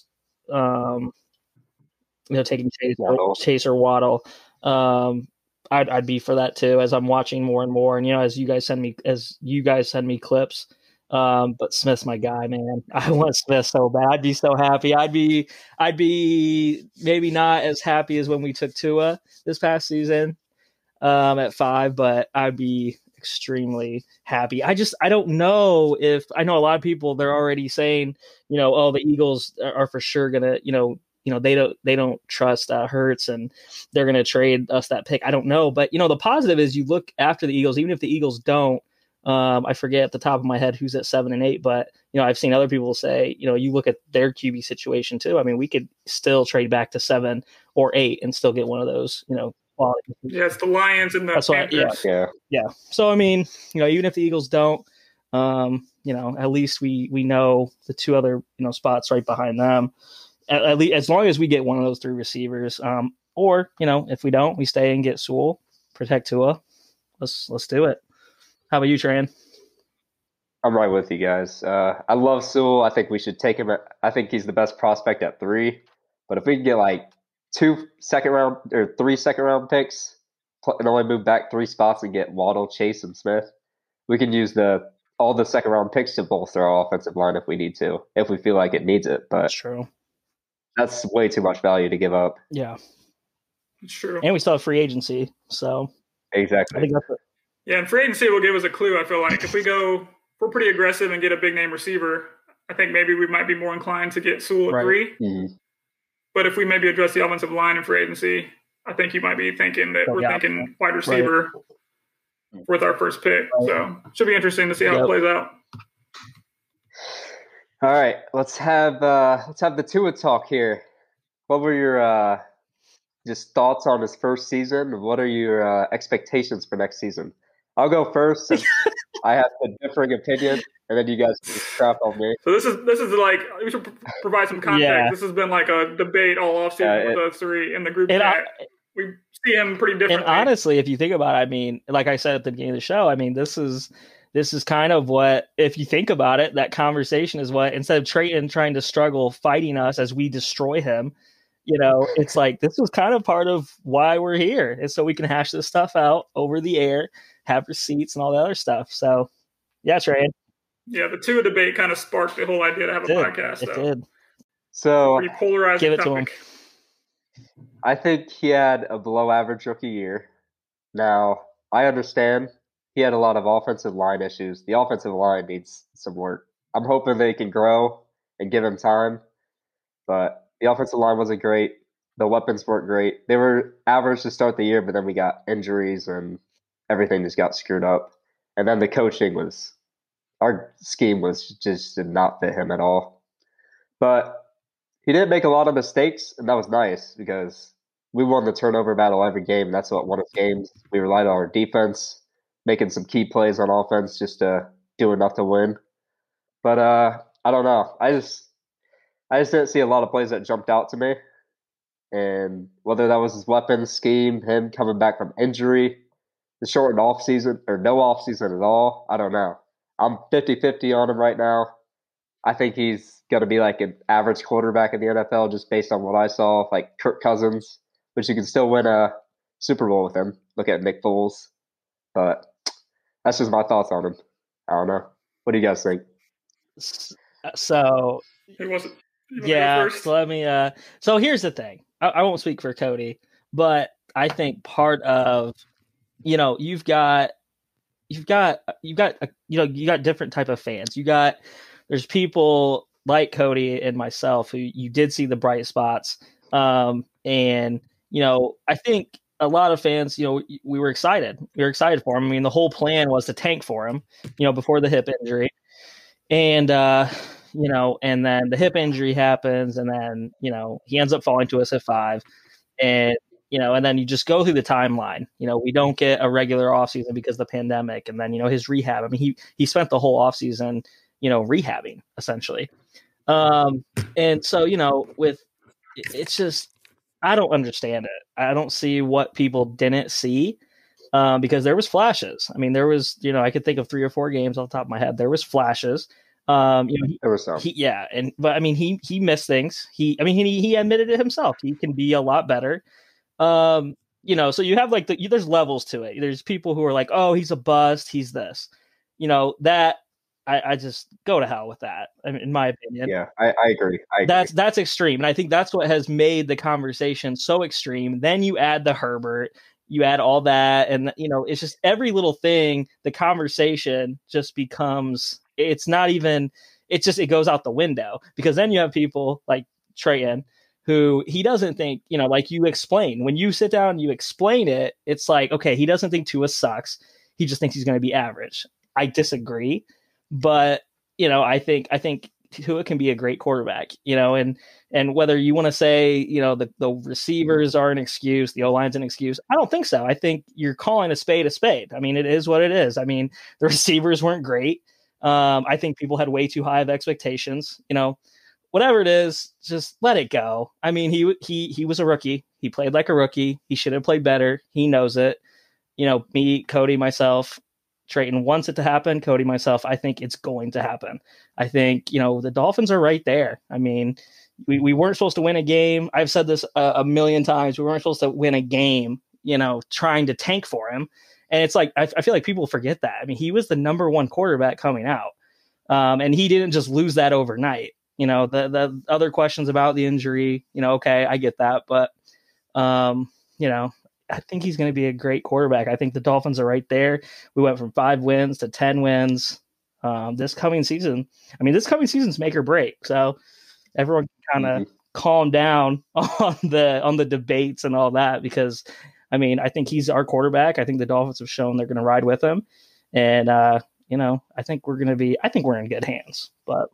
[SPEAKER 3] taking Chase or Waddle. I'd be for that too, as I'm watching more and more, and as you guys send me clips. But Smith's my guy, man. I want Smith so bad. I'd be so happy. I'd be maybe not as happy as when we took Tua this past season at 5, but I'd be extremely happy. I don't know if I know a lot of people. They're already saying, oh, the Eagles are for sure gonna, they don't trust Hurts and they're going to trade us that pick. I don't know. But, the positive is you look after the Eagles, even if the Eagles don't, I forget at the top of my head who's at 7 and 8, but, I've seen other people say, you look at their QB situation too. I mean, we could still trade back to 7 or 8 and still get one of those, quality.
[SPEAKER 2] Yeah, it's the Lions and the Panthers.
[SPEAKER 3] Yeah. So, I mean, even if the Eagles don't, at least we know the 2 other, spots right behind them. At least as long as we get one of those 3 receivers, or if we don't, we stay and get Sewell, protect Tua. Let's do it. How about you, Tran?
[SPEAKER 1] I'm right with you guys. I love Sewell. I think we should take him. I think he's the best prospect at 3. But if we can get like 2 second-round or 3 second-round picks and only move back 3 spots and get Waddle, Chase, and Smith, we can use all the second-round picks to bolster our offensive line if we need to, if we feel like it needs it. But
[SPEAKER 3] that's true.
[SPEAKER 1] That's way too much value to give up.
[SPEAKER 3] Yeah.
[SPEAKER 2] It's true.
[SPEAKER 3] And we still have free agency, so
[SPEAKER 1] exactly.
[SPEAKER 3] I think that's it.
[SPEAKER 2] Yeah, and free agency will give us a clue, I feel like. If we're pretty aggressive and get a big name receiver, I think maybe we might be more inclined to get Sewell at 3.
[SPEAKER 1] Mm-hmm.
[SPEAKER 2] But if we maybe address the offensive line in free agency, I think you might be thinking that we're thinking wide receiver with our first pick. So should be interesting to see how it plays out.
[SPEAKER 1] All right, let's have the Tua talk here. What were your just thoughts on his first season? What are your expectations for next season? I'll go first, since I have a differing opinion, and then you guys can crap on me.
[SPEAKER 2] So this is like, we should provide some context. Yeah. This has been like a debate all offseason with us 3 in the group chat. We see him pretty differently.
[SPEAKER 3] And honestly, if you think about it, I mean, like I said at the beginning of the show, I mean, this is kind of what, if you think about it, that conversation is what, instead of Trayton trying to struggle fighting us as we destroy him, it's like, this was kind of part of why we're here. And so we can hash this stuff out over the air, have receipts and all the other stuff. So yeah, Trey.
[SPEAKER 2] Yeah, the Tua debate kind of sparked the whole idea to have a podcast.
[SPEAKER 3] It did.
[SPEAKER 1] So
[SPEAKER 2] pretty polarized.
[SPEAKER 3] Give it to him.
[SPEAKER 1] I think he had a below average rookie year. Now, I understand he had a lot of offensive line issues. The offensive line needs some work. I'm hoping they can grow and give him time. But the offensive line wasn't great. The weapons weren't great. They were average to start the year, but then we got injuries and everything just got screwed up. And then the coaching our scheme did not fit him at all. But he did make a lot of mistakes, and that was nice because we won the turnover battle every game. That's what won us games. We relied on our defense, making some key plays on offense just to do enough to win. But I don't know. I just didn't see a lot of plays that jumped out to me. And whether that was his weapons scheme, him coming back from injury, the shortened offseason, or no offseason at all, I don't know. I'm 50-50 on him right now. I think he's going to be like an average quarterback in the NFL just based on what I saw, like Kirk Cousins, but you can still win a Super Bowl with him. Look at Nick Foles. But that's just my thoughts on him. I don't know. What do you guys think?
[SPEAKER 3] So,
[SPEAKER 2] it wasn't.
[SPEAKER 3] Yeah, so let me. So here's the thing. I won't speak for Cody, but I think part of, you've got you got different type of fans. There's people like Cody and myself who you did see the bright spots. And I think a lot of fans, we were excited. We were excited for him. I mean, the whole plan was to tank for him, before the hip injury. And and then the hip injury happens, and then, he ends up falling to us at 5. And and then you just go through the timeline. We don't get a regular offseason because of the pandemic, and then his rehab. I mean, he spent the whole offseason rehabbing essentially. And so with it's just, I don't understand it. I don't see what people didn't see, because there was flashes. I mean, there was, I could think of 3 or 4 games off the top of my head. There was flashes.
[SPEAKER 1] There was some.
[SPEAKER 3] But I mean, he missed things. He admitted it himself. He can be a lot better. So you have like there's levels to it. There's people who are like, oh, he's a bust. He's this, that I just go to hell with that. I mean, in my opinion.
[SPEAKER 1] Yeah, I agree.
[SPEAKER 3] That's extreme. And I think that's what has made the conversation so extreme. Then you add the Herbert, you add all that. And, it's just every little thing, the conversation just becomes, it's not even, it goes out the window, because then you have people like Trayton, who he doesn't think, like you explain, when you sit down and you explain it, it's like, okay, he doesn't think Tua sucks. He just thinks he's going to be average. I disagree. But, I think Tua can be a great quarterback, and whether you want to say, the receivers are an excuse, the O-line's an excuse, I don't think so. I think you're calling a spade a spade. I mean, it is what it is. I mean, the receivers weren't great. I think people had way too high of expectations, whatever it is, just let it go. I mean, he was a rookie. He played like a rookie. He should have played better. He knows it. Me, Cody, myself, Trayton wants it to happen. Cody, myself, I think it's going to happen. I think, the Dolphins are right there. I mean, we weren't supposed to win a game. I've said this a million times. We weren't supposed to win a game, trying to tank for him. And it's like, I feel like people forget that. I mean, he was the number 1 quarterback coming out. And he didn't just lose that overnight. The other questions about the injury, okay, I get that. But, I think he's going to be a great quarterback. I think the Dolphins are right there. We went from 5 wins to 10 wins this coming season. I mean, this coming season's make or break. So everyone can kind of calm down on the debates and all that, because, I mean, I think he's our quarterback. I think the Dolphins have shown they're going to ride with him. And, I think we're in good hands. But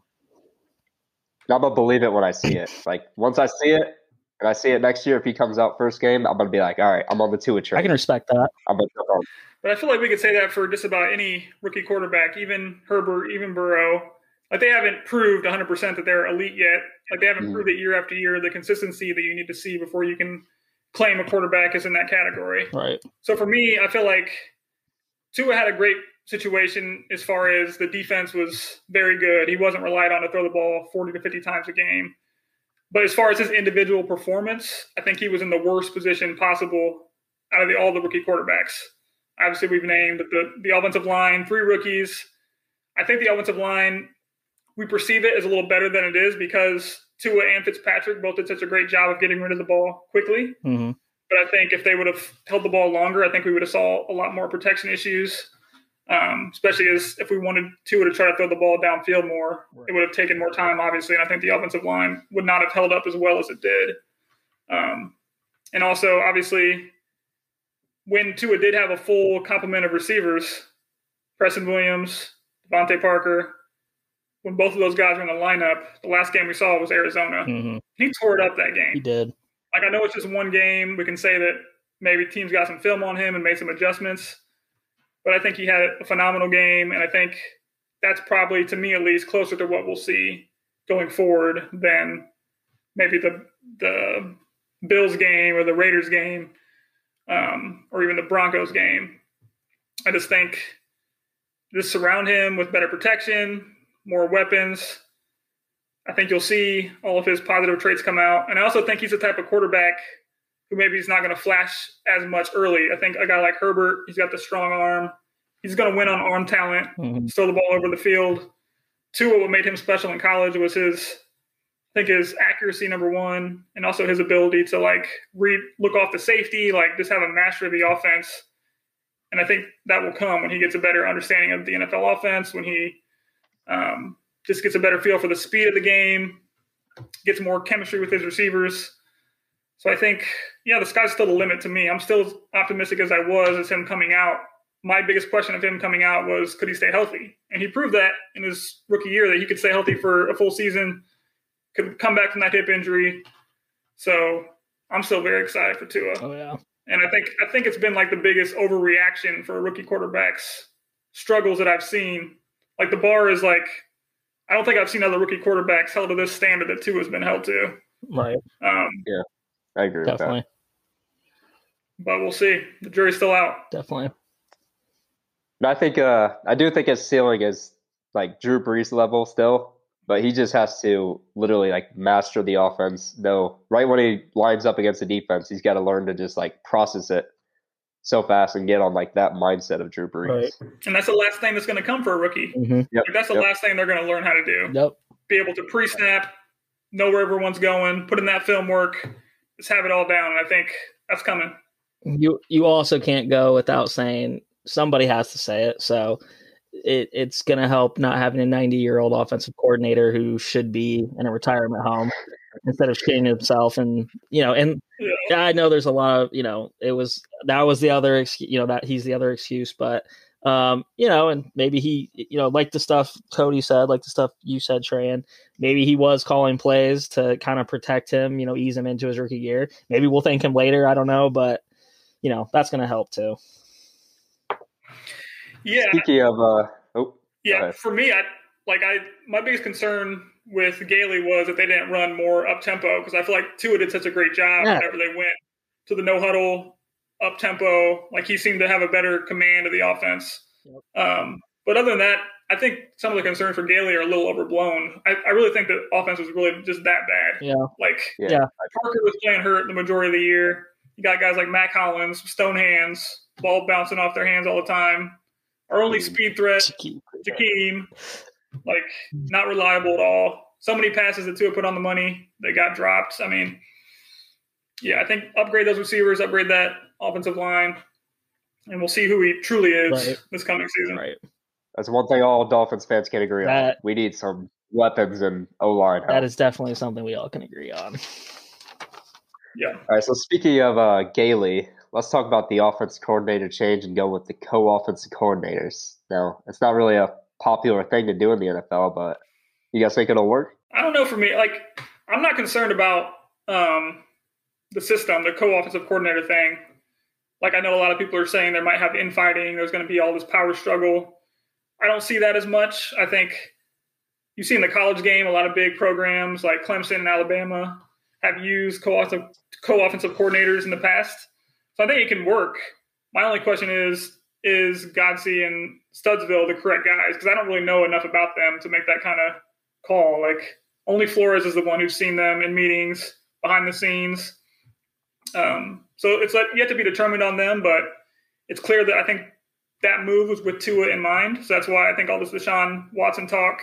[SPEAKER 1] I'm going to believe it when I see it. Like, once I see it, and I see it next year, if he comes out first game, I'm going to be like, all right, I'm on the Tua train.
[SPEAKER 3] I can respect that.
[SPEAKER 1] I'm going to jump on.
[SPEAKER 2] But I feel like we could say that for just about any rookie quarterback, even Herbert, even Burrow. Like, they haven't proved 100% that they're elite yet. Like, they haven't proved it year after year, the consistency that you need to see before you can claim a quarterback is in that category.
[SPEAKER 3] Right.
[SPEAKER 2] So for me, I feel like Tua had a great situation as far as the defense was very good. He wasn't relied on to throw the ball 40 to 50 times a game. But as far as his individual performance, I think he was in the worst position possible out of all the rookie quarterbacks. Obviously, we've named the offensive line, 3 rookies. I think the offensive line, we perceive it as a little better than it is because Tua and Fitzpatrick both did such a great job of getting rid of the ball quickly.
[SPEAKER 3] Mm-hmm.
[SPEAKER 2] But I think if they would have held the ball longer, I think we would have saw a lot more protection issues. Especially if we wanted Tua to try to throw the ball downfield more, right. It would have taken more time, obviously, and I think the offensive line would not have held up as well as it did. And also, obviously, when Tua did have a full complement of receivers, Preston Williams, Devontae Parker, when both of those guys were in the lineup, the last game we saw was Arizona.
[SPEAKER 3] Mm-hmm.
[SPEAKER 2] He tore it up that game.
[SPEAKER 3] He did.
[SPEAKER 2] Like, I know it's just one game. We can say that maybe teams got some film on him and made some adjustments. But I think he had a phenomenal game, and I think that's probably, to me at least, closer to what we'll see going forward than maybe the Bills game or the Raiders game or even the Broncos game. I just think just surround him with better protection, more weapons. I think you'll see all of his positive traits come out. And I also think he's the type of quarterback who maybe he's not going to flash as much early. I think a guy like Herbert, he's got the strong arm. He's going to win on arm talent, throw the ball over the field. Tua, what made him special in college was his I think his accuracy, number one, and also his ability to look off the safety, just have a mastery of the offense. And I think that will come when he gets a better understanding of the NFL offense, when he just gets a better feel for the speed of the game, gets more chemistry with his receivers. So I think, the sky's still the limit to me. I'm still optimistic as I was as him coming out. My biggest question of him coming out was, could he stay healthy? And he proved that in his rookie year, that he could stay healthy for a full season, could come back from that hip injury. So I'm still very excited for Tua.
[SPEAKER 3] Oh, yeah.
[SPEAKER 2] And I think it's been the biggest overreaction for rookie quarterbacks struggles that I've seen. The bar is I don't think I've seen other rookie quarterbacks held to this standard that Tua has been held to.
[SPEAKER 3] Right.
[SPEAKER 1] Yeah, I agree
[SPEAKER 3] Definitely.
[SPEAKER 1] with that.
[SPEAKER 2] But we'll see. The jury's still out.
[SPEAKER 3] Definitely.
[SPEAKER 1] And I do think his ceiling is Drew Brees level still, but he just has to literally master the offense. Though right when he lines up against the defense, he's got to learn to just process it so fast and get on that mindset of Drew Brees.
[SPEAKER 3] Right.
[SPEAKER 2] And that's the last thing that's going to come for a rookie.
[SPEAKER 3] Mm-hmm.
[SPEAKER 1] Yep.
[SPEAKER 2] That's the last thing they're going to learn how to do.
[SPEAKER 3] Yep.
[SPEAKER 2] Be able to pre-snap, know where everyone's going, put in that film work, just have it all down. And I think that's coming.
[SPEAKER 3] You also can't go without saying, somebody has to say it. So it's going to help not having a 90-year-old offensive coordinator who should be in a retirement home instead of shaming himself. And, I know there's a lot of, that was the other excuse, that he's the other excuse, but, and maybe he, like the stuff Cody said, like the stuff you said, Tran, maybe he was calling plays to kind of protect him, ease him into his rookie year. Maybe we'll thank him later. I don't know, but, that's going to help too.
[SPEAKER 2] Yeah.
[SPEAKER 1] Speaking of,
[SPEAKER 2] for me, my biggest concern with Gailey was that they didn't run more up tempo, because I feel like Tua did such a great job whenever they went to the no huddle up tempo. He seemed to have a better command of the offense. Yep. But other than that, I think some of the concerns for Gailey are a little overblown. I really think the offense was really just that bad.
[SPEAKER 3] Yeah.
[SPEAKER 2] Parker was playing hurt the majority of the year. You got guys like Mac Hollins, stone hands, ball bouncing off their hands all the time. Our only speed threat, Jakeem, not reliable at all. So many passes that Tua put on the money, they got dropped. I mean, I think upgrade those receivers, upgrade that offensive line, and we'll see who he truly is this coming season.
[SPEAKER 3] Right.
[SPEAKER 1] That's one thing all Dolphins fans can agree on. We need some weapons and O-line help.
[SPEAKER 3] That is definitely something we all can agree on.
[SPEAKER 2] Yeah.
[SPEAKER 1] All right, so speaking of Gailey, let's talk about the offense coordinator change and go with the co-offensive coordinators. Now, it's not really a popular thing to do in the NFL, but you guys think it'll work?
[SPEAKER 2] I don't know for me. I'm not concerned about the system, the co-offensive coordinator thing. I know a lot of people are saying there might have infighting. There's going to be all this power struggle. I don't see that as much. I think you see in the college game, a lot of big programs like Clemson and Alabama have used co-offensive coordinators in the past. So I think it can work. My only question is Godsey and Studesville the correct guys? Because I don't really know enough about them to make that kind of call. Only Flores is the one who's seen them in meetings, behind the scenes. So it's yet to be determined on them, but it's clear that I think that move was with Tua in mind. So that's why I think all this Deshaun Watson talk.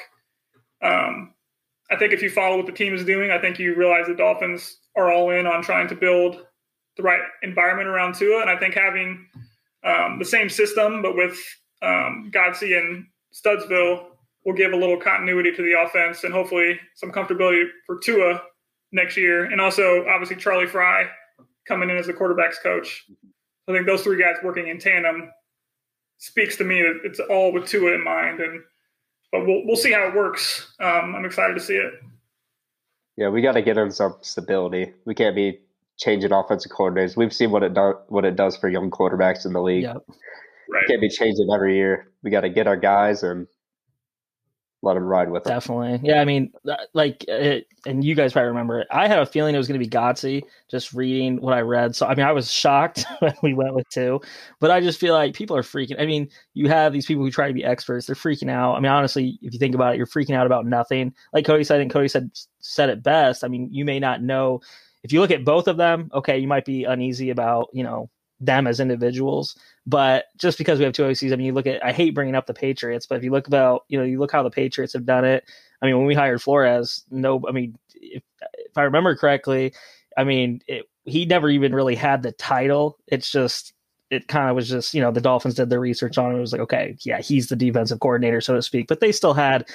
[SPEAKER 2] I think if you follow what the team is doing, I think you realize the Dolphins are all in on trying to build the right environment around Tua. And I think having the same system, but with Godsey and Studesville, will give a little continuity to the offense and hopefully some comfortability for Tua next year. And also, obviously, Charlie Fry coming in as the quarterback's coach. I think those three guys working in tandem speaks to me that it's all with Tua in mind. But we'll see how it works. I'm excited to see it.
[SPEAKER 1] Yeah, we got to get in some stability. We can't be changing offensive coordinators. We've seen what it does for young quarterbacks in the league.
[SPEAKER 3] Yep.
[SPEAKER 2] Right.
[SPEAKER 1] Can't be changing every year. We got to get our guys and let them ride with them.
[SPEAKER 3] Definitely. Yeah, I mean, and you guys probably remember it. I had a feeling it was going to be Godsey, just reading what I read. So, I mean, I was shocked when we went with two. But I just feel like people are freaking. I mean, you have these people who try to be experts. They're freaking out. I mean, honestly, if you think about it, you're freaking out about nothing. Like Cody said, and Cody said it best. I mean, you may not know. If you look at both of them, okay, you might be uneasy about, them as individuals. But just because we have two OCs, I mean, you look at, I hate bringing up the Patriots, but if you look about, you look how the Patriots have done it. I mean, when we hired Flores, if I remember correctly, I mean, he never even really had the title. It kind of was just, the Dolphins did their research on it. It was like, okay, yeah, he's the defensive coordinator, so to speak. But they still had,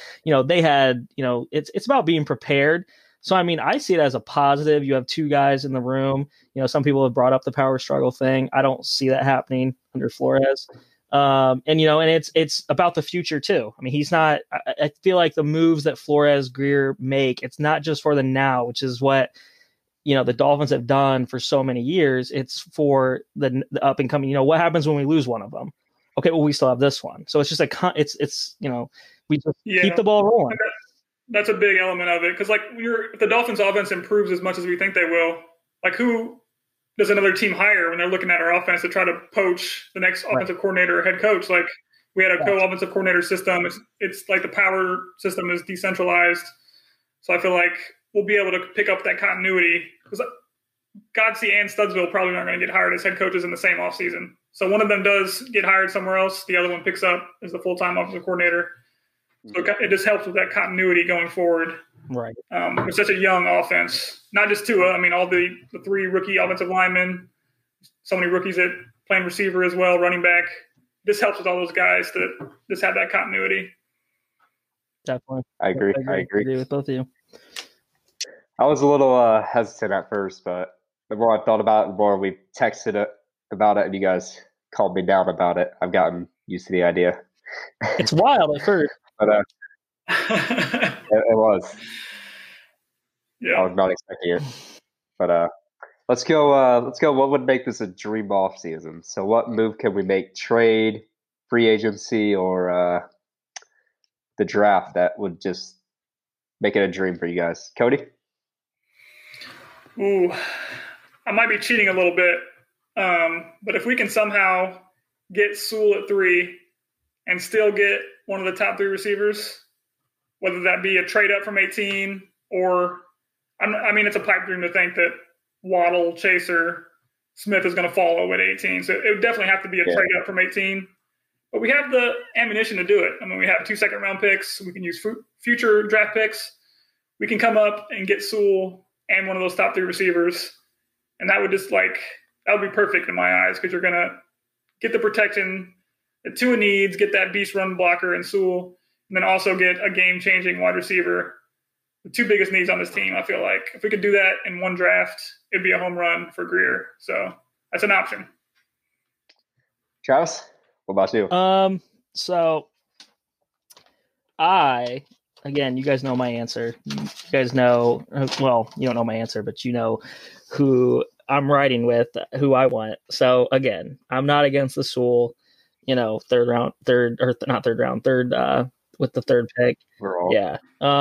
[SPEAKER 3] it's about being prepared. So, I mean, I see it as a positive. You have two guys in the room. Some people have brought up the power struggle thing. I don't see that happening under Flores. And it's about the future too. I mean, I feel like the moves that Flores, Grier make, it's not just for the now, which is what, the Dolphins have done for so many years. It's for the up and coming. What happens when we lose one of them? Okay, well, we still have this one. So it's just we just keep the ball rolling.
[SPEAKER 2] That's a big element of it, because if the Dolphins' offense improves as much as we think they will, who does another team hire when they're looking at our offense to try to poach the next offensive coordinator or head coach? We had a co-offensive coordinator system. It's like the power system is decentralized. So I feel like we'll be able to pick up that continuity, because Godsey and Studsville probably aren't going to get hired as head coaches in the same offseason. So one of them does get hired somewhere else. The other one picks up as the full-time offensive coordinator. So it just helps with that continuity going forward.
[SPEAKER 3] Right.
[SPEAKER 2] With such a young offense, not just Tua. I mean, all the three rookie offensive linemen, so many rookies that playing receiver as well, running back. This helps with all those guys to just have that continuity.
[SPEAKER 3] Definitely.
[SPEAKER 1] I agree
[SPEAKER 3] with both of you.
[SPEAKER 1] I was a little hesitant at first, but the more I thought about it, the more we texted about it, and you guys called me down about it. I've gotten used to the idea.
[SPEAKER 3] It's wild at first.
[SPEAKER 1] But it was.
[SPEAKER 2] Yeah.
[SPEAKER 1] I was not expecting it. But let's go. What would make this a dream off season? So what move can we make? Trade, free agency, or the draft that would just make it a dream for you guys? Cody?
[SPEAKER 2] Ooh, I might be cheating a little bit. But if we can somehow get Sewell at 3 and still get one of the top 3 receivers, whether that be a trade up from 18 or, it's a pipe dream to think that Waddle, Chaser, Smith is going to follow at 18. So it would definitely have to be a trade up from 18. But we have the ammunition to do it. I mean, we have 2 second-round picks. We can use future draft picks. We can come up and get Sewell and one of those top 3 receivers. And that would that would be perfect in my eyes, because you're going to get the protection that Tua needs, get that beast run blocker in Sewell, and then also get a game-changing wide receiver. The 2 biggest needs on this team, I feel like. If we could do that in one draft, it'd be a home run for Grier. So that's an option.
[SPEAKER 1] Travis, what about you?
[SPEAKER 3] So again, you guys know my answer. You guys know, well, you don't know my answer, but you know who I'm riding with, who I want. So again, I'm not against the Sewell, third with the third pick. Yeah.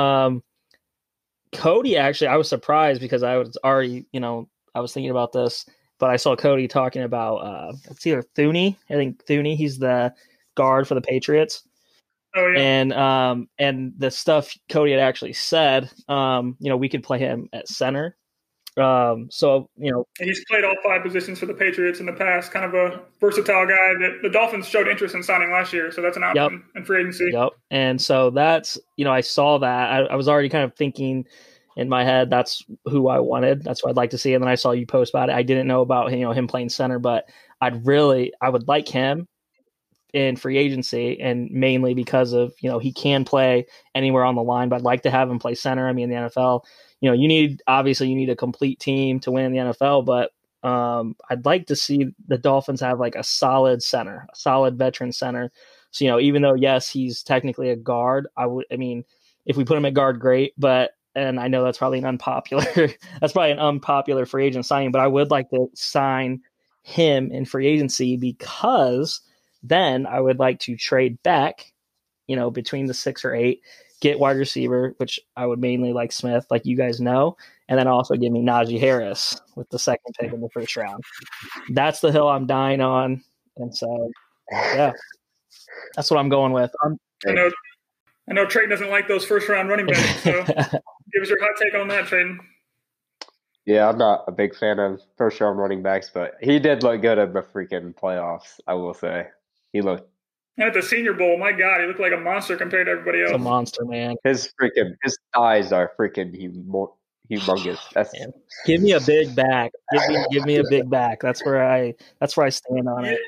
[SPEAKER 3] Cody, actually, I was surprised because I was already, I was thinking about this, but I saw Cody talking about, it's either Thuney. I think Thuney, he's the guard for the Patriots.
[SPEAKER 2] Oh, yeah.
[SPEAKER 3] And the stuff Cody had actually said, we could play him at center. And
[SPEAKER 2] he's played all 5 positions for the Patriots in the past, kind of a versatile guy that the Dolphins showed interest in signing last year. So that's an option in free agency.
[SPEAKER 3] Yep. And so that's, I saw that. I was already kind of thinking in my head, that's who I wanted. That's what I'd like to see. And then I saw you post about it. I didn't know about him playing center, but I would like him in free agency, and mainly because of, he can play anywhere on the line, but I'd like to have him play center. I mean, in the NFL, you need a complete team to win in the NFL, but I'd like to see the Dolphins have like a solid center, a solid veteran center. So, even though, yes, he's technically a guard, if we put him at guard, great. And I know that's probably an unpopular free agent signing, but I would like to sign him in free agency, because then I would like to trade back, between the 6 or 8, get wide receiver, which I would mainly like Smith, like you guys know, and then also give me Najee Harris with the 2nd pick in the 1st round. That's the hill I'm dying on. And so, yeah, that's what I'm going with.
[SPEAKER 2] I know Trayton doesn't like those 1st round running backs, so give us your hot take on that, Trayton.
[SPEAKER 1] Yeah, I'm not a big fan of first-round running backs, but he did look good in the freaking playoffs, I will say. He looked...
[SPEAKER 2] And at the Senior Bowl, my God, he looked like a monster compared to everybody else.
[SPEAKER 3] He's a monster, man.
[SPEAKER 1] His thighs are freaking humongous.
[SPEAKER 3] Give me a big back. Give me a big back. That's where I stand on it.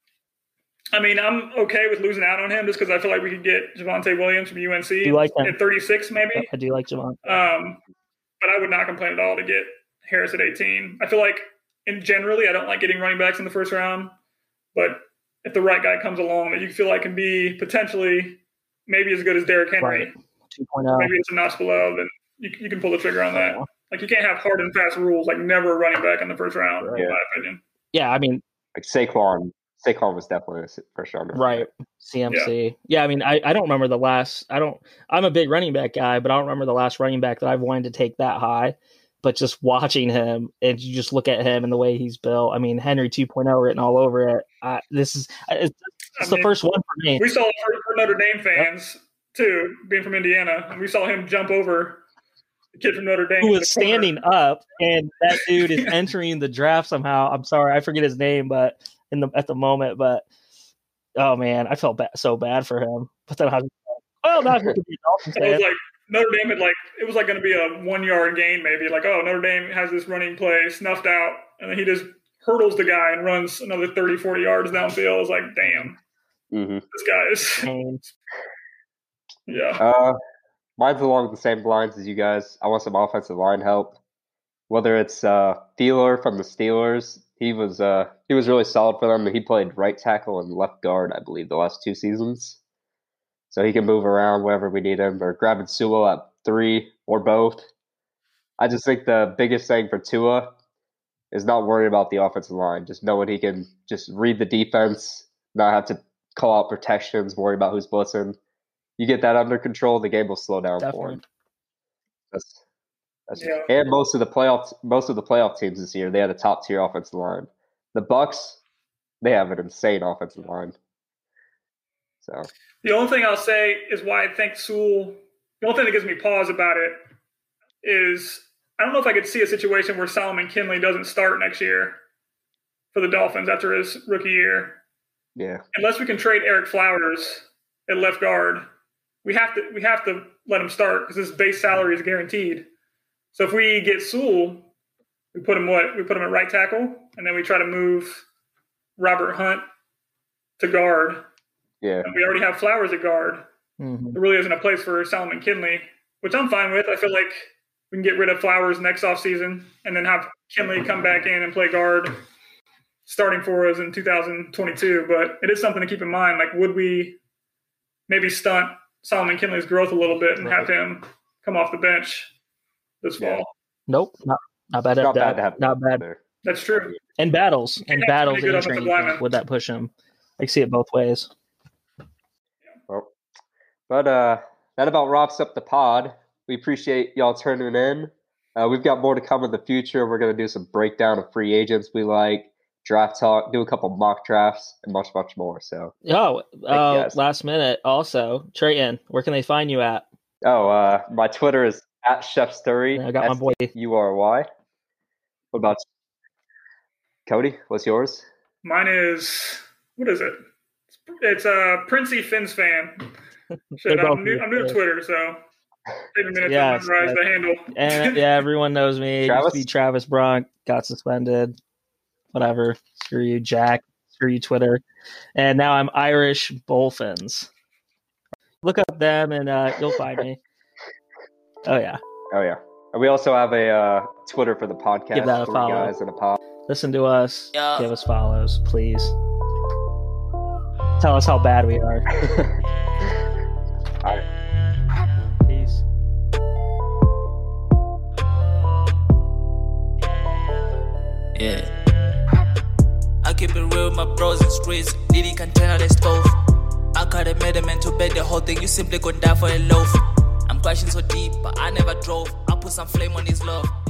[SPEAKER 2] I mean, I'm okay with losing out on him just because I feel like we could get Javonte Williams from UNC
[SPEAKER 3] like
[SPEAKER 2] at 36, maybe.
[SPEAKER 3] I do like Javonte.
[SPEAKER 2] But I would not complain at all to get Harris at 18. I feel like, generally, I don't like getting running backs in the first round. But if the right guy comes along that you feel like can be potentially maybe as good as Derrick Henry,
[SPEAKER 3] right. 2.0.
[SPEAKER 2] Maybe it's a notch below, then you can pull the trigger on that. Like, you can't have hard and fast rules, like never running back in the first round, in my opinion.
[SPEAKER 3] Yeah, I mean,
[SPEAKER 1] like Saquon was definitely a first rounder.
[SPEAKER 3] Right. CMC. Yeah, I mean, I don't remember the last. I'm a big running back guy, but I don't remember the last running back that I've wanted to take that high. But just watching him, and you just look at him and the way he's built. I mean, Henry 2.0 written all over it. It's the first one for me.
[SPEAKER 2] We saw it for Notre Dame fans too, being from Indiana, and we saw him jump over the kid from Notre Dame
[SPEAKER 3] who was standing up, and that dude is entering the draft somehow. I'm sorry, I forget his name, but at the moment, but oh man, I felt so bad for him. But then I was not going to be Dolphins fan.
[SPEAKER 2] It was like Notre Dame had it was going to be a 1 yard gain maybe. Like, oh, Notre Dame has this running play snuffed out, and then he just hurdles the guy and runs another 30, 40 yards downfield. I was like, damn, this guy is. Yeah.
[SPEAKER 1] Mine's along the same lines as you guys. I want some offensive line help. Whether it's Thielen from the Steelers, he was really solid for them. He played right tackle and left guard, I believe, the last 2 seasons. So he can move around wherever we need him, or grabbing Sewell at 3 or both. I just think the biggest thing for Tua is not worrying about the offensive line. Just knowing he can just read the defense, not have to call out protections, worry about who's blitzing. You get that under control, the game will slow down for him. And most of the playoff teams this year, they had a top tier offensive line. The Bucs, they have an insane offensive line. So
[SPEAKER 2] the only thing I'll say is why I think Sewell. The only thing that gives me pause about it is I don't know if I could see a situation where Solomon Kindley doesn't start next year for the Dolphins after his rookie year.
[SPEAKER 1] Yeah.
[SPEAKER 2] Unless we can trade Eric Flowers at left guard, we have to let him start because his base salary is guaranteed. So if we get Sewell, we put him at right tackle, and then we try to move Robert Hunt to guard.
[SPEAKER 1] Yeah.
[SPEAKER 2] And we already have Flowers at guard.
[SPEAKER 3] Mm-hmm.
[SPEAKER 2] There really isn't a place for Solomon Kindley, which I'm fine with. I feel like we can get rid of Flowers next offseason and then have Kindley come back in and play guard starting for us in 2022. But it is something to keep in mind. Like, would we maybe stunt Solomon Kindley's growth a little bit and have him come off the bench this fall?
[SPEAKER 3] Nope. Not bad.
[SPEAKER 1] Not bad to have.
[SPEAKER 3] Not bad.
[SPEAKER 1] There.
[SPEAKER 2] That's true.
[SPEAKER 3] And battles in
[SPEAKER 2] good
[SPEAKER 3] training
[SPEAKER 2] lineman.
[SPEAKER 3] would that push him? I see it both ways.
[SPEAKER 1] Well, but that about wraps up the pod. We appreciate y'all turning in. We've got more to come in the future. We're going to do some breakdown of free agents we like, draft talk, do a couple mock drafts, and much, much more. So,
[SPEAKER 3] last minute also, Trayton, where can they find you at?
[SPEAKER 1] My Twitter is @ChefSturry.
[SPEAKER 3] I got my boy
[SPEAKER 1] STURY. What about Cody? What's yours?
[SPEAKER 2] Mine is, what is it? It's Princey Fins fan. I'm new to Twitter, so take a minute to memorize the handle.
[SPEAKER 3] And everyone knows me. Travis? Used to be Travis Bronk, got suspended. Whatever. Screw you, Jack. Screw you, Twitter. And now I'm Irish Bullfins. Look up them and you'll find me. Oh yeah.
[SPEAKER 1] And we also have a Twitter for the podcast.
[SPEAKER 3] Give that a follow.
[SPEAKER 1] Guys in a pod.
[SPEAKER 3] Listen to us. Yeah. Give us follows, please. Tell us how bad we are.
[SPEAKER 1] All right.
[SPEAKER 3] Peace.
[SPEAKER 4] Yeah. I keep it real with my bros and streets. Diddy can turn on the stove. I cut a middleman to bet the whole thing. You simply gonna die for a loaf. I'm crashing so deep, but I never drove. I put some flame on his love.